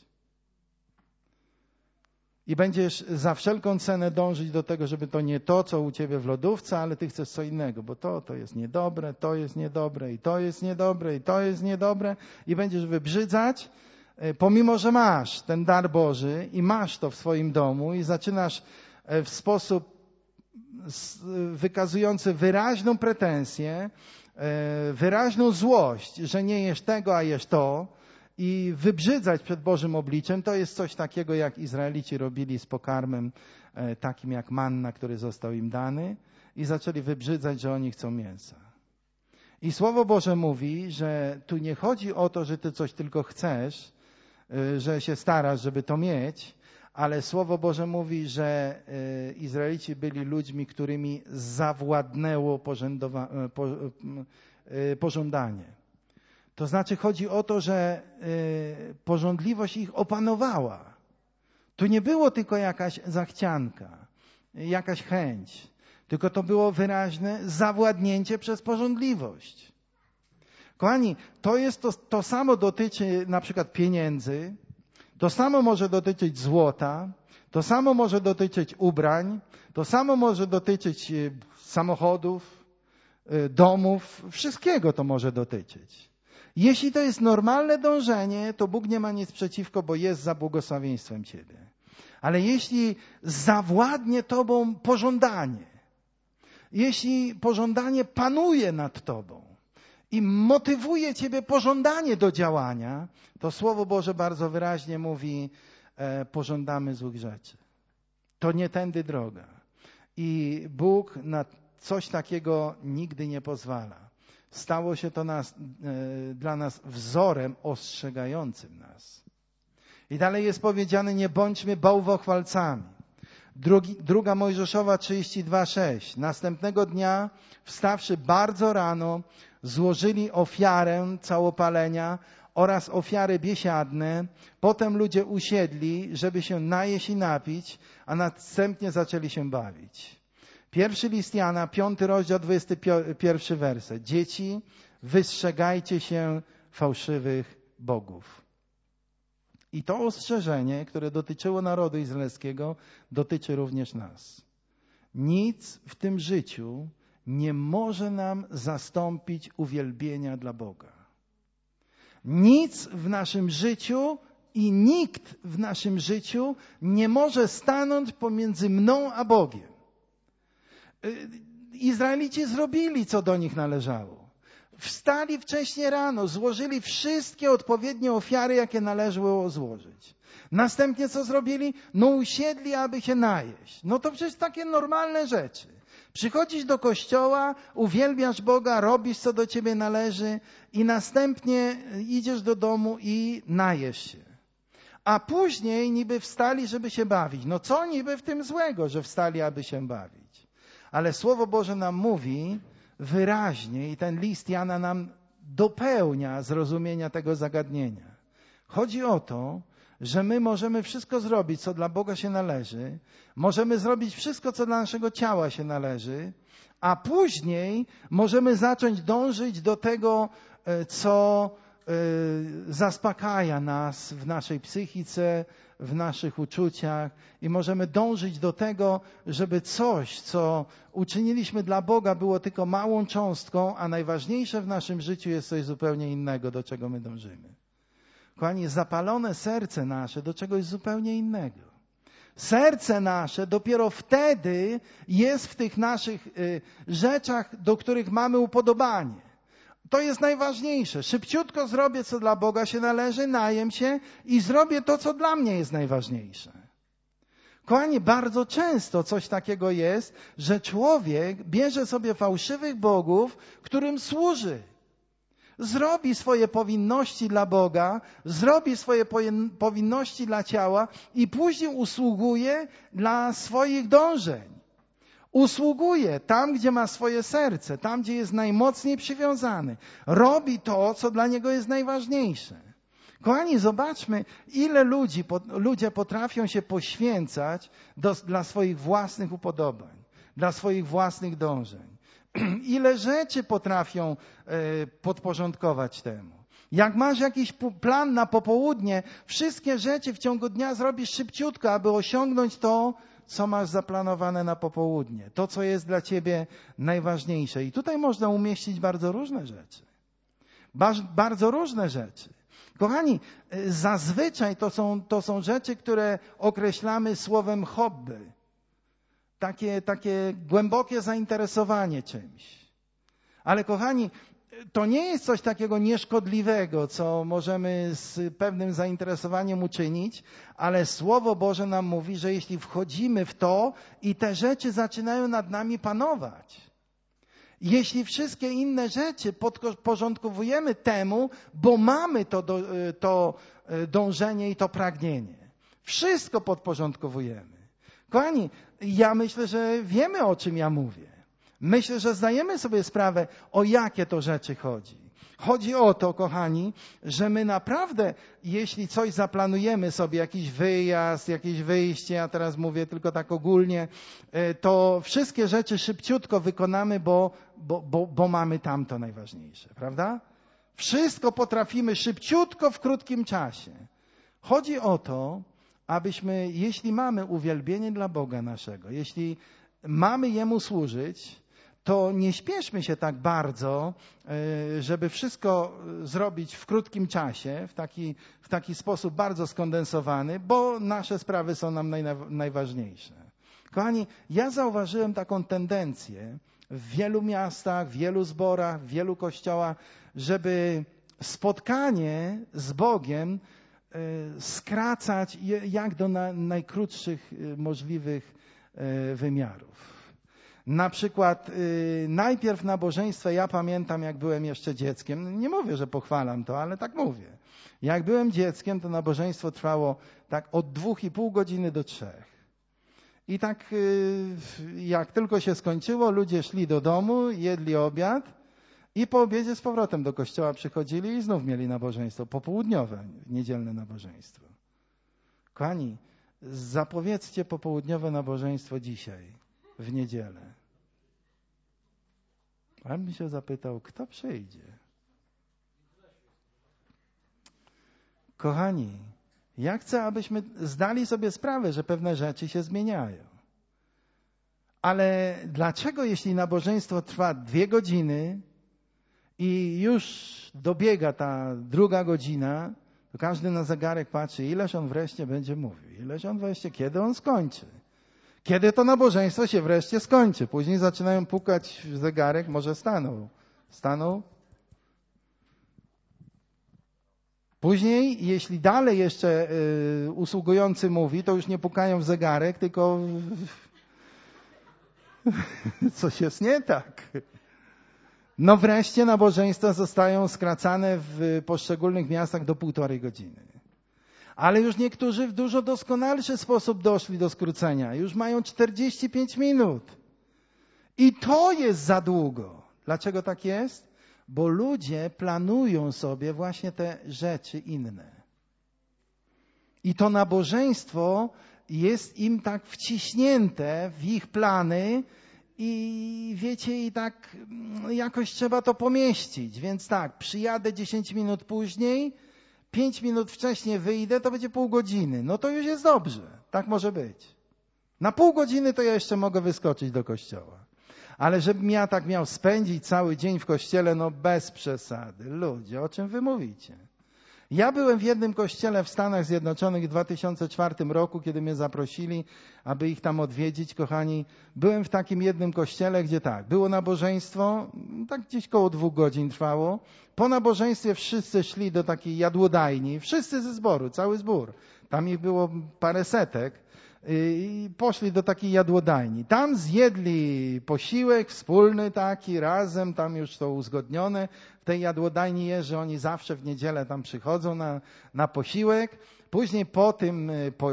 Speaker 1: I będziesz za wszelką cenę dążyć do tego, żeby to nie to, co u ciebie w lodówce, ale ty chcesz co innego, bo to jest niedobre, to jest niedobre i to jest niedobre i to jest niedobre i będziesz wybrzydzać, pomimo że masz ten dar Boży i masz to w swoim domu i zaczynasz w sposób wykazujący wyraźną pretensję, wyraźną złość, że nie jesz tego, a jesz to, i wybrzydzać przed Bożym obliczem, to jest coś takiego, jak Izraelici robili z pokarmem takim jak manna, który został im dany i zaczęli wybrzydzać, że oni chcą mięsa. I Słowo Boże mówi, że tu nie chodzi o to, że ty coś tylko chcesz, że się starasz, żeby to mieć, ale Słowo Boże mówi, że Izraelici byli ludźmi, którymi zawładnęło pożądanie. To znaczy chodzi o to, że pożądliwość ich opanowała. Tu nie było tylko jakaś zachcianka, jakaś chęć, tylko to było wyraźne zawładnięcie przez pożądliwość. Kochani, to samo dotyczy na przykład pieniędzy, to samo może dotyczyć złota, to samo może dotyczyć ubrań, to samo może dotyczyć samochodów, domów, wszystkiego to może dotyczyć. Jeśli to jest normalne dążenie, to Bóg nie ma nic przeciwko, bo jest za błogosławieństwem ciebie. Ale jeśli zawładnie tobą pożądanie, jeśli pożądanie panuje nad tobą i motywuje ciebie pożądanie do działania, to Słowo Boże bardzo wyraźnie mówi, pożądamy złych rzeczy. To nie tędy droga. I Bóg na coś takiego nigdy nie pozwala. Stało się to dla nas wzorem ostrzegającym nas. I dalej jest powiedziane, nie bądźmy bałwochwalcami. Druga Mojżeszowa 32:6. Następnego dnia, wstawszy bardzo rano, złożyli ofiarę całopalenia oraz ofiary biesiadne. Potem ludzie usiedli, żeby się najeść i napić, a następnie zaczęli się bawić. 1 list Jana, 5 rozdział, 21 werset. Dzieci, wystrzegajcie się fałszywych bogów. I to ostrzeżenie, które dotyczyło narodu izraelskiego, dotyczy również nas. Nic w tym życiu nie może nam zastąpić uwielbienia dla Boga. Nic w naszym życiu i nikt w naszym życiu nie może stanąć pomiędzy mną a Bogiem. Izraelici zrobili, co do nich należało. Wstali wcześnie rano, złożyli wszystkie odpowiednie ofiary, jakie należało złożyć. Następnie co zrobili? No usiedli, aby się najeść. No to przecież takie normalne rzeczy. Przychodzisz do kościoła, uwielbiasz Boga, robisz, co do ciebie należy i następnie idziesz do domu i najesz się. A później niby wstali, żeby się bawić. No co niby w tym złego, że wstali, aby się bawić? Ale Słowo Boże nam mówi wyraźnie i ten list Jana nam dopełnia zrozumienia tego zagadnienia. Chodzi o to, że my możemy wszystko zrobić, co dla Boga się należy, możemy zrobić wszystko, co dla naszego ciała się należy, a później możemy zacząć dążyć do tego, co zaspokaja nas w naszej psychice, w naszych uczuciach i możemy dążyć do tego, żeby coś, co uczyniliśmy dla Boga, było tylko małą cząstką, a najważniejsze w naszym życiu jest coś zupełnie innego, do czego my dążymy. Kochani, zapalone serce nasze do czegoś zupełnie innego. Serce nasze dopiero wtedy jest w tych naszych rzeczach, do których mamy upodobanie. To jest najważniejsze. Szybciutko zrobię, co dla Boga się należy, najem się i zrobię to, co dla mnie jest najważniejsze. Kochani, bardzo często coś takiego jest, że człowiek bierze sobie fałszywych bogów, którym służy. Zrobi swoje powinności dla Boga, zrobi swoje powinności dla ciała i później usługuje dla swoich dążeń. Usługuje tam, gdzie ma swoje serce, tam, gdzie jest najmocniej przywiązany. Robi to, co dla niego jest najważniejsze. Kochani, zobaczmy, ile ludzie potrafią się poświęcać dla swoich własnych upodobań, dla swoich własnych dążeń. Ile rzeczy potrafią podporządkować temu. Jak masz jakiś plan na popołudnie, wszystkie rzeczy w ciągu dnia zrobisz szybciutko, aby osiągnąć to, co masz zaplanowane na popołudnie. To, co jest dla ciebie najważniejsze. I tutaj można umieścić bardzo różne rzeczy. Bardzo różne rzeczy. Kochani, zazwyczaj to są rzeczy, które określamy słowem hobby. Takie głębokie zainteresowanie czymś. Ale kochani, to nie jest coś takiego nieszkodliwego, co możemy z pewnym zainteresowaniem uczynić, ale Słowo Boże nam mówi, że jeśli wchodzimy w to i te rzeczy zaczynają nad nami panować, jeśli wszystkie inne rzeczy podporządkowujemy temu, bo mamy to dążenie i to pragnienie. Wszystko podporządkowujemy. Kochani, ja myślę, że wiemy, o czym ja mówię. Myślę, że zdajemy sobie sprawę, o jakie to rzeczy chodzi. Chodzi o to, kochani, że my naprawdę, jeśli coś zaplanujemy sobie, jakiś wyjazd, jakieś wyjście, ja teraz mówię tylko tak ogólnie, to wszystkie rzeczy szybciutko wykonamy, bo mamy tamto najważniejsze, prawda? Wszystko potrafimy szybciutko w krótkim czasie. Chodzi o to, abyśmy, jeśli mamy uwielbienie dla Boga naszego, jeśli mamy Jemu służyć, to nie śpieszmy się tak bardzo, żeby wszystko zrobić w krótkim czasie, w taki sposób bardzo skondensowany, bo nasze sprawy są nam najważniejsze. Kochani, ja zauważyłem taką tendencję w wielu miastach, w wielu zborach, w wielu kościołach, żeby spotkanie z Bogiem skracać jak do najkrótszych możliwych wymiarów. Na przykład najpierw nabożeństwo, ja pamiętam, jak byłem jeszcze dzieckiem, nie mówię, że pochwalam to, ale tak mówię. Jak byłem dzieckiem, to nabożeństwo trwało tak od 2,5 godziny do 3. I tak jak tylko się skończyło, ludzie szli do domu, jedli obiad i po obiedzie z powrotem do kościoła przychodzili i znów mieli nabożeństwo, popołudniowe, niedzielne nabożeństwo. Kochani, zapowiedzcie popołudniowe nabożeństwo dzisiaj, w niedzielę. Pan mi się zapytał, kto przyjdzie? Kochani, ja chcę, abyśmy zdali sobie sprawę, że pewne rzeczy się zmieniają. Ale dlaczego, jeśli nabożeństwo trwa 2 godziny i już dobiega ta 2 godzina, to każdy na zegarek patrzy, ileż on wreszcie będzie mówił, ileż on wreszcie, kiedy on skończy. Kiedy to nabożeństwo się wreszcie skończy. Później zaczynają pukać w zegarek, może stanął. Stanął? Później, jeśli dalej jeszcze usługujący mówi, to już nie pukają w zegarek, tylko coś jest nie tak. No wreszcie nabożeństwa zostają skracane w poszczególnych miastach do 1,5 godziny. Ale już niektórzy w dużo doskonalszy sposób doszli do skrócenia. Już mają 45 minut. I to jest za długo. Dlaczego tak jest? Bo ludzie planują sobie właśnie te rzeczy inne. I to nabożeństwo jest im tak wciśnięte w ich plany i wiecie, i tak jakoś trzeba to pomieścić. Więc tak, przyjadę 10 minut później, 5 minut wcześniej wyjdę, to będzie pół godziny. No to już jest dobrze. Tak może być. Na pół godziny to ja jeszcze mogę wyskoczyć do kościoła. Ale żebym ja tak miał spędzić cały dzień w kościele, no bez przesady. Ludzie, o czym wy mówicie? Ja byłem w jednym kościele w Stanach Zjednoczonych w 2004 roku, kiedy mnie zaprosili, aby ich tam odwiedzić, kochani. Byłem w takim jednym kościele, gdzie tak, było nabożeństwo, tak gdzieś koło 2 godzin trwało. Po nabożeństwie wszyscy szli do takiej jadłodajni, wszyscy ze zboru, cały zbór. Tam ich było parę setek. I poszli do takiej jadłodajni. Tam zjedli posiłek wspólny taki, razem, tam już to uzgodnione. W tej jadłodajni jest, że oni zawsze w niedzielę tam przychodzą na posiłek. Później po tym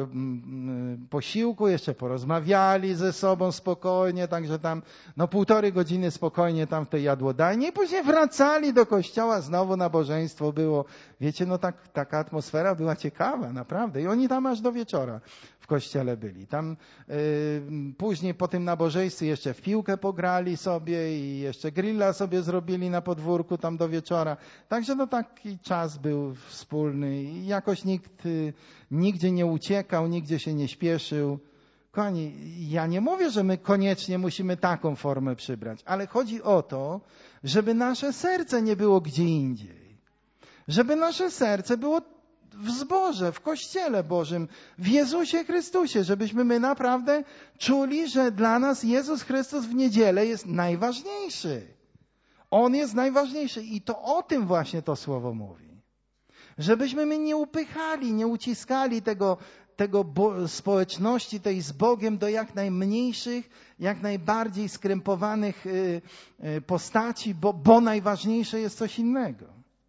Speaker 1: posiłku jeszcze porozmawiali ze sobą spokojnie, także tam 1,5 godziny spokojnie tam w tej jadłodajni. I później wracali do kościoła, znowu nabożeństwo było. Wiecie, taka atmosfera była ciekawa, naprawdę. I oni tam aż do wieczora w kościele byli. Tam później po tym nabożeństwie jeszcze w piłkę pograli sobie i jeszcze grilla sobie zrobili na podwórku tam do wieczora. Także taki czas był wspólny i jakoś nikt nigdzie nie uciekał, nigdzie się nie śpieszył. Kochani, ja nie mówię, że my koniecznie musimy taką formę przybrać, ale chodzi o to, żeby nasze serce nie było gdzie indziej. Żeby nasze serce było w zborze, w Kościele Bożym, w Jezusie Chrystusie, żebyśmy my naprawdę czuli, że dla nas Jezus Chrystus w niedzielę jest najważniejszy. On jest najważniejszy i to o tym właśnie to słowo mówi. Żebyśmy my nie upychali, nie uciskali tego społeczności tej z Bogiem do jak najmniejszych, jak najbardziej skrępowanych postaci, bo najważniejsze jest coś innego.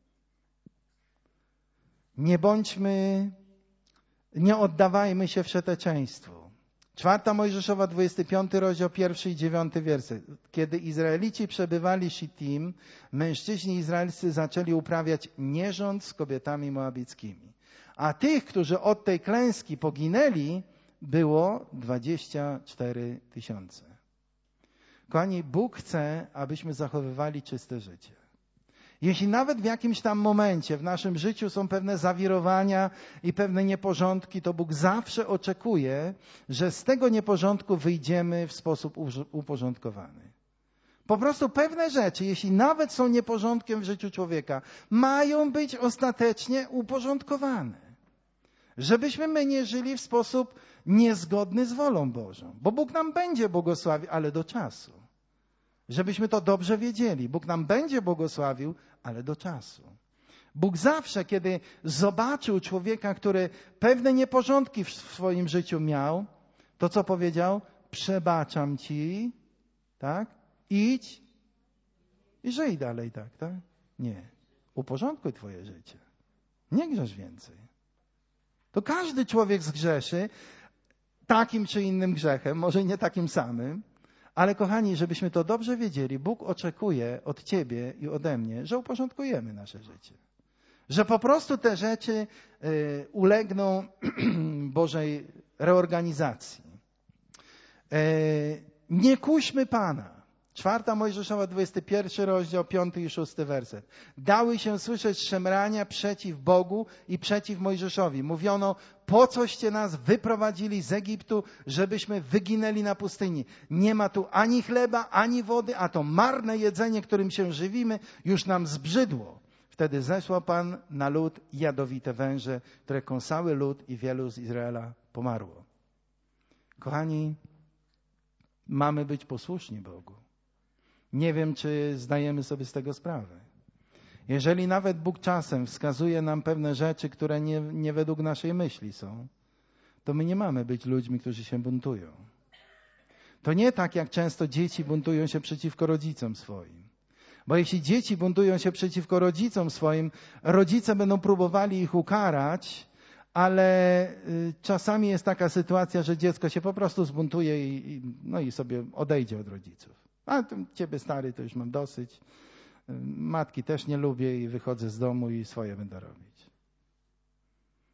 Speaker 1: Nie oddawajmy się wszeteczeństwu. 4 Mojżeszowa, 25 rozdział, 1 i 9 werset. Kiedy Izraelici przebywali w Shittim, mężczyźni izraelscy zaczęli uprawiać nierząd z kobietami moabickimi. A tych, którzy od tej klęski poginęli, było 24 000. Kochani, Bóg chce, abyśmy zachowywali czyste życie. Jeśli nawet w jakimś tam momencie w naszym życiu są pewne zawirowania i pewne nieporządki, to Bóg zawsze oczekuje, że z tego nieporządku wyjdziemy w sposób uporządkowany. Po prostu pewne rzeczy, jeśli nawet są nieporządkiem w życiu człowieka, mają być ostatecznie uporządkowane. Żebyśmy my nie żyli w sposób niezgodny z wolą Bożą. Bo Bóg nam będzie błogosławił, ale do czasu. Żebyśmy to dobrze wiedzieli. Bóg nam będzie błogosławił, ale do czasu. Bóg zawsze, kiedy zobaczył człowieka, który pewne nieporządki w swoim życiu miał, to co powiedział? Przebaczam ci, tak? Idź i żyj dalej, tak? Nie. Uporządkuj twoje życie. Nie grzesz więcej. To każdy człowiek zgrzeszy takim czy innym grzechem, może nie takim samym, ale kochani, żebyśmy to dobrze wiedzieli, Bóg oczekuje od ciebie i ode mnie, że uporządkujemy nasze życie. Że po prostu te rzeczy ulegną Bożej reorganizacji. Nie kuśmy Pana. 4 Mojżeszowa, 21 rozdział, 5 i 6 werset. Dały się słyszeć szemrania przeciw Bogu i przeciw Mojżeszowi. Mówiono, po coście nas wyprowadzili z Egiptu, żebyśmy wyginęli na pustyni. Nie ma tu ani chleba, ani wody, a to marne jedzenie, którym się żywimy, już nam zbrzydło. Wtedy zesłał Pan na lud jadowite węże, które kąsały lud i wielu z Izraela pomarło. Kochani, mamy być posłuszni Bogu. Nie wiem, czy zdajemy sobie z tego sprawę. Jeżeli nawet Bóg czasem wskazuje nam pewne rzeczy, które nie według naszej myśli są, to my nie mamy być ludźmi, którzy się buntują. To nie tak, jak często dzieci buntują się przeciwko rodzicom swoim. Bo jeśli dzieci buntują się przeciwko rodzicom swoim, rodzice będą próbowali ich ukarać, ale czasami jest taka sytuacja, że dziecko się po prostu zbuntuje i sobie odejdzie od rodziców. A ciebie stary, to już mam dosyć. Matki też nie lubię i wychodzę z domu i swoje będę robić.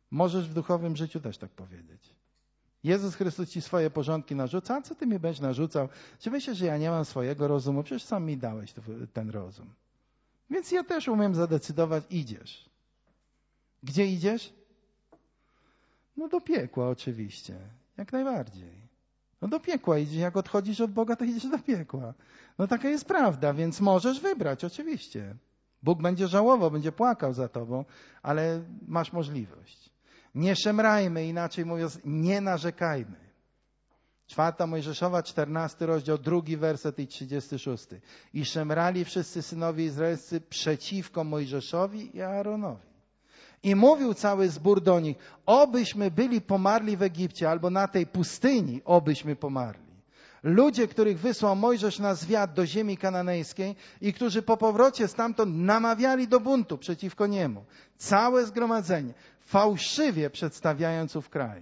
Speaker 1: Możesz w duchowym życiu też tak powiedzieć. Jezus Chrystus ci swoje porządki narzuca, a co ty mi będziesz narzucał? Czy myślisz, że ja nie mam swojego rozumu? Przecież sam mi dałeś ten rozum. Więc ja też umiem zadecydować, idziesz. Gdzie idziesz? No do piekła oczywiście, jak najbardziej. No do piekła idziesz, jak odchodzisz od Boga, to idziesz do piekła. No taka jest prawda, więc możesz wybrać, oczywiście. Bóg będzie żałował, będzie płakał za tobą, ale masz możliwość. Nie szemrajmy, inaczej mówiąc, nie narzekajmy. 4 Mojżeszowa, 14 rozdział, 2 werset i 36. I szemrali wszyscy synowie izraelscy przeciwko Mojżeszowi i Aaronowi. I mówił cały zbór do nich, obyśmy byli pomarli w Egipcie, albo na tej pustyni, obyśmy pomarli. Ludzie, których wysłał Mojżesz na zwiat do ziemi kananejskiej i którzy po powrocie stamtąd namawiali do buntu przeciwko niemu. Całe zgromadzenie, fałszywie przedstawiając ów kraj.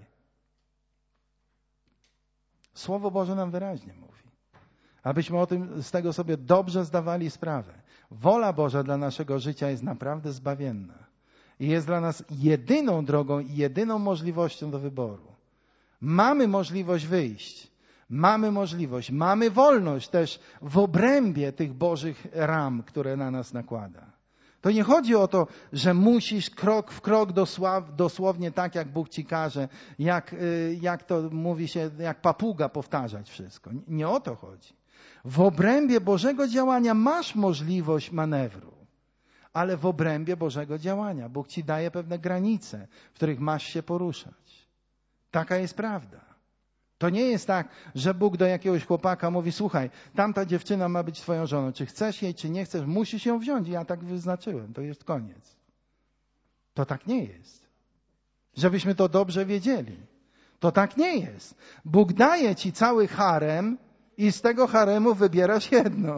Speaker 1: Słowo Boże nam wyraźnie mówi. Abyśmy z tego sobie dobrze zdawali sprawę. Wola Boża dla naszego życia jest naprawdę zbawienna. I jest dla nas jedyną drogą i jedyną możliwością do wyboru. Mamy możliwość wyjść. Mamy wolność też w obrębie tych Bożych ram, które na nas nakłada. To nie chodzi o to, że musisz krok w krok dosłownie tak, jak Bóg ci każe, jak to mówi się, jak papuga powtarzać wszystko. Nie o to chodzi. W obrębie Bożego działania masz możliwość manewru, ale w obrębie Bożego działania. Bóg ci daje pewne granice, w których masz się poruszać. Taka jest prawda. To nie jest tak, że Bóg do jakiegoś chłopaka mówi, słuchaj, tamta dziewczyna ma być twoją żoną. Czy chcesz jej, czy nie chcesz, musisz ją wziąć. Ja tak wyznaczyłem. To jest koniec. To tak nie jest. Żebyśmy to dobrze wiedzieli. To tak nie jest. Bóg daje ci cały harem i z tego haremu wybierasz jedno.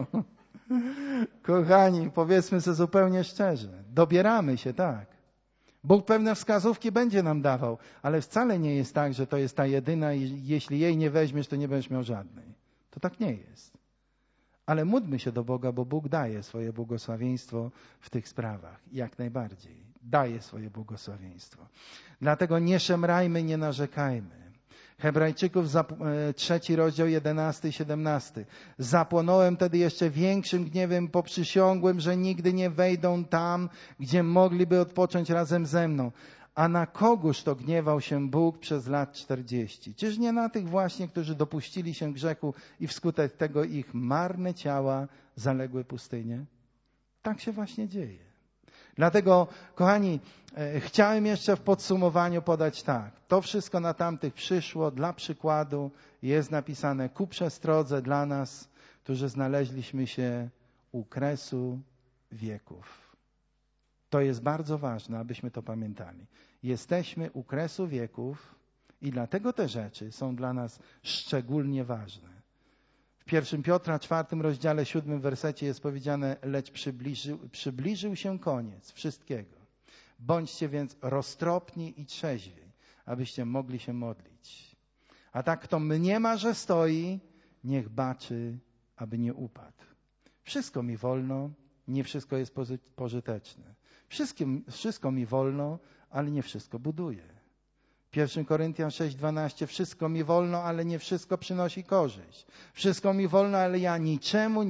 Speaker 1: Kochani, powiedzmy sobie zupełnie szczerze. Dobieramy się, tak. Bóg pewne wskazówki będzie nam dawał, ale wcale nie jest tak, że to jest ta jedyna i jeśli jej nie weźmiesz, to nie będziesz miał żadnej. To tak nie jest. Ale módlmy się do Boga, bo Bóg daje swoje błogosławieństwo w tych sprawach. Jak najbardziej. Daje swoje błogosławieństwo. Dlatego nie szemrajmy, nie narzekajmy. Hebrajczyków, 3 rozdział 11 i 17. Zapłonąłem tedy jeszcze większym gniewem, poprzysiągłem, że nigdy nie wejdą tam, gdzie mogliby odpocząć razem ze mną. A na kogóż to gniewał się Bóg przez lat 40? Czyż nie na tych właśnie, którzy dopuścili się grzechu i wskutek tego ich marne ciała zaległy pustynię? Tak się właśnie dzieje. Dlatego, kochani, chciałem jeszcze w podsumowaniu podać tak. To wszystko na tamtych przyszło dla przykładu. Jest napisane ku przestrodze dla nas, którzy znaleźliśmy się u kresu wieków. To jest bardzo ważne, abyśmy to pamiętali. Jesteśmy u kresu wieków i dlatego te rzeczy są dla nas szczególnie ważne. W 1 Piotra 4 rozdziale 7 wersecie jest powiedziane, lecz przybliżył się koniec wszystkiego. Bądźcie więc roztropni i trzeźwi, abyście mogli się modlić. A tak kto mniema, że stoi, niech baczy, aby nie upadł. Wszystko mi wolno, nie wszystko jest pożyteczne. Wszystko mi wolno, ale nie wszystko buduje. 1 Koryntian 6:12. Wszystko mi wolno, ale nie wszystko przynosi korzyść. Wszystko mi wolno, ale ja niczemu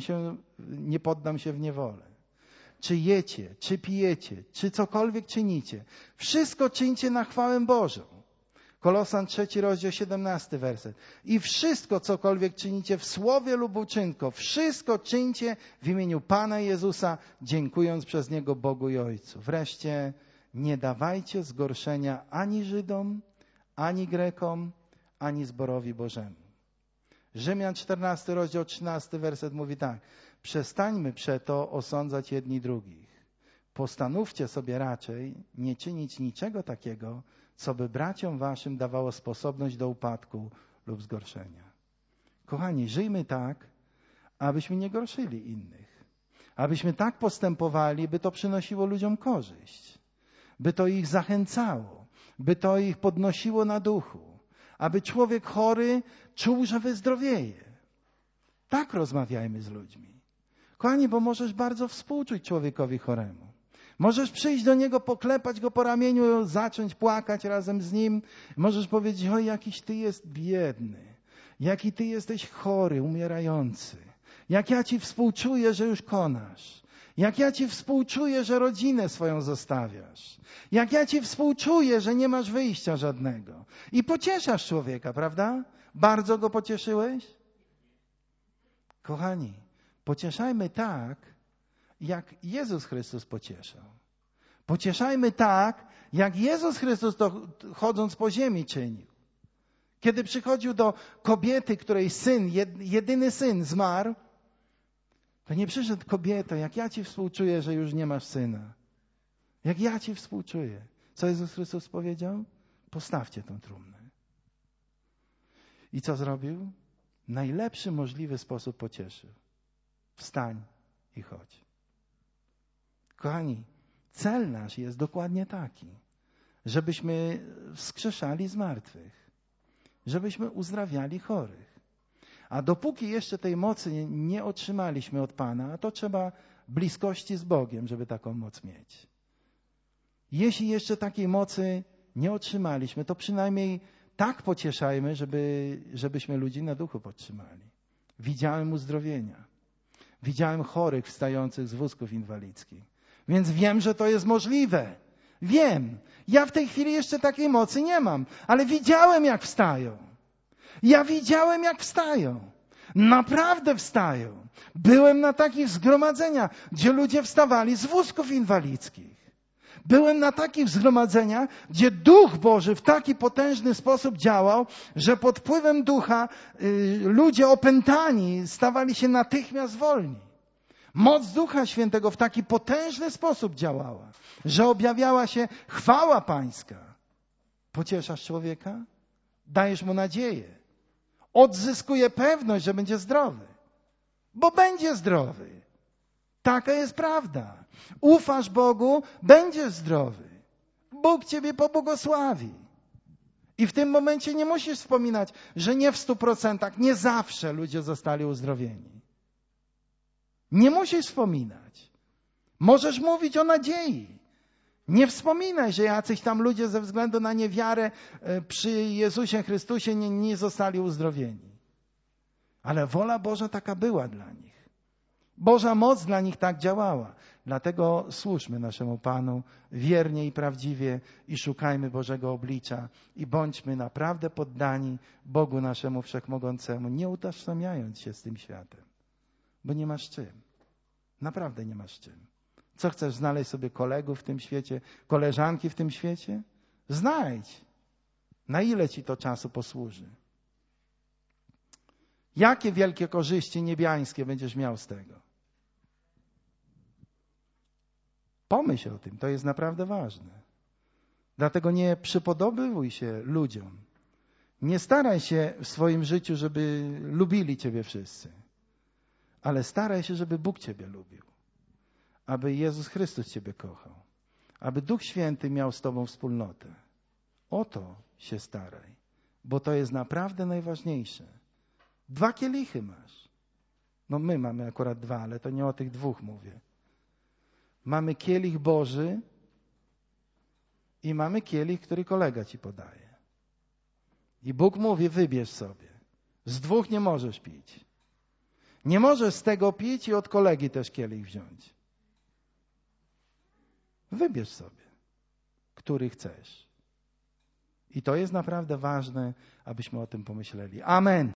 Speaker 1: nie poddam się w niewolę. Czy jecie, czy pijecie, czy cokolwiek czynicie, wszystko czyńcie na chwałę Bożą. Kolosan 3 rozdział 17 werset. I wszystko, cokolwiek czynicie w słowie lub uczynku, wszystko czyńcie w imieniu Pana Jezusa, dziękując przez Niego Bogu i Ojcu. Wreszcie nie dawajcie zgorszenia ani Żydom, ani Grekom, ani zborowi Bożemu. Rzymian 14 rozdział 13 werset mówi tak. Przestańmy przeto osądzać jedni drugich. Postanówcie sobie raczej nie czynić niczego takiego, co by braciom waszym dawało sposobność do upadku lub zgorszenia. Kochani, żyjmy tak, abyśmy nie gorszyli innych. Abyśmy tak postępowali, by to przynosiło ludziom korzyść. By to ich zachęcało. By to ich podnosiło na duchu. Aby człowiek chory czuł, że wyzdrowieje. Tak rozmawiajmy z ludźmi. Kochani, bo możesz bardzo współczuć człowiekowi choremu. Możesz przyjść do Niego, poklepać Go po ramieniu, zacząć płakać razem z Nim. Możesz powiedzieć, oj, jakiś Ty jest biedny. Jaki Ty jesteś chory, umierający. Jak ja Ci współczuję, że już konasz. Jak ja Ci współczuję, że rodzinę swoją zostawiasz. Jak ja Ci współczuję, że nie masz wyjścia żadnego. I pocieszasz człowieka, prawda? Bardzo go pocieszyłeś? Kochani, pocieszajmy tak, jak Jezus Chrystus pocieszał. Pocieszajmy tak, jak Jezus Chrystus to chodząc po ziemi czynił. Kiedy przychodził do kobiety, której syn, jedyny syn zmarł, to nie przyszedł: kobieto, jak ja Ci współczuję, że już nie masz syna. Jak ja Ci współczuję. Co Jezus Chrystus powiedział? Postawcie tą trumnę. I co zrobił? Najlepszy możliwy sposób pocieszył. Wstań i chodź. Kochani, cel nasz jest dokładnie taki, żebyśmy wskrzeszali zmartwych, żebyśmy uzdrawiali chorych. A dopóki jeszcze tej mocy nie otrzymaliśmy od Pana, to trzeba bliskości z Bogiem, żeby taką moc mieć. Jeśli jeszcze takiej mocy nie otrzymaliśmy, to przynajmniej tak pocieszajmy, żebyśmy ludzi na duchu podtrzymali. Widziałem uzdrowienia. Widziałem chorych wstających z wózków inwalidzkich. Więc wiem, że to jest możliwe. Wiem. Ja w tej chwili jeszcze takiej mocy nie mam, ale widziałem, jak wstają. Ja widziałem, jak wstają. Naprawdę wstają. Byłem na takich zgromadzeniach, gdzie ludzie wstawali z wózków inwalidzkich. Byłem na takich zgromadzeniach, gdzie Duch Boży w taki potężny sposób działał, że pod wpływem Ducha ludzie opętani stawali się natychmiast wolni. Moc Ducha Świętego w taki potężny sposób działała, że objawiała się chwała Pańska. Pocieszasz człowieka? Dajesz mu nadzieję. Odzyskuje pewność, że będzie zdrowy. Bo będzie zdrowy. Taka jest prawda. Ufasz Bogu, będziesz zdrowy. Bóg Ciebie pobłogosławi. I w tym momencie nie musisz wspominać, że nie w 100%, nie zawsze ludzie zostali uzdrowieni. Nie musisz wspominać. Możesz mówić o nadziei. Nie wspominaj, że jacyś tam ludzie ze względu na niewiarę przy Jezusie Chrystusie nie zostali uzdrowieni. Ale wola Boża taka była dla nich. Boża moc dla nich tak działała. Dlatego służmy naszemu Panu wiernie i prawdziwie i szukajmy Bożego oblicza i bądźmy naprawdę poddani Bogu naszemu Wszechmogącemu, nie utożsamiając się z tym światem. Bo nie masz czym. Naprawdę nie masz czym. Co chcesz znaleźć sobie kolegów w tym świecie, koleżanki w tym świecie? Znajdź. Na ile ci to czasu posłuży? Jakie wielkie korzyści niebiańskie będziesz miał z tego? Pomyśl o tym, to jest naprawdę ważne. Dlatego nie przypodobywuj się ludziom. Nie staraj się w swoim życiu, żeby lubili Ciebie wszyscy. Ale staraj się, żeby Bóg Ciebie lubił. Aby Jezus Chrystus Ciebie kochał. Aby Duch Święty miał z Tobą wspólnotę. O to się staraj. Bo to jest naprawdę najważniejsze. 2 kielichy masz. No my mamy akurat 2, ale to nie o tych 2 mówię. Mamy kielich Boży i mamy kielich, który kolega Ci podaje. I Bóg mówi: wybierz sobie. Z 2 nie możesz pić. Nie możesz z tego pić i od kolegi też kielich wziąć. Wybierz sobie, który chcesz. I to jest naprawdę ważne, abyśmy o tym pomyśleli. Amen.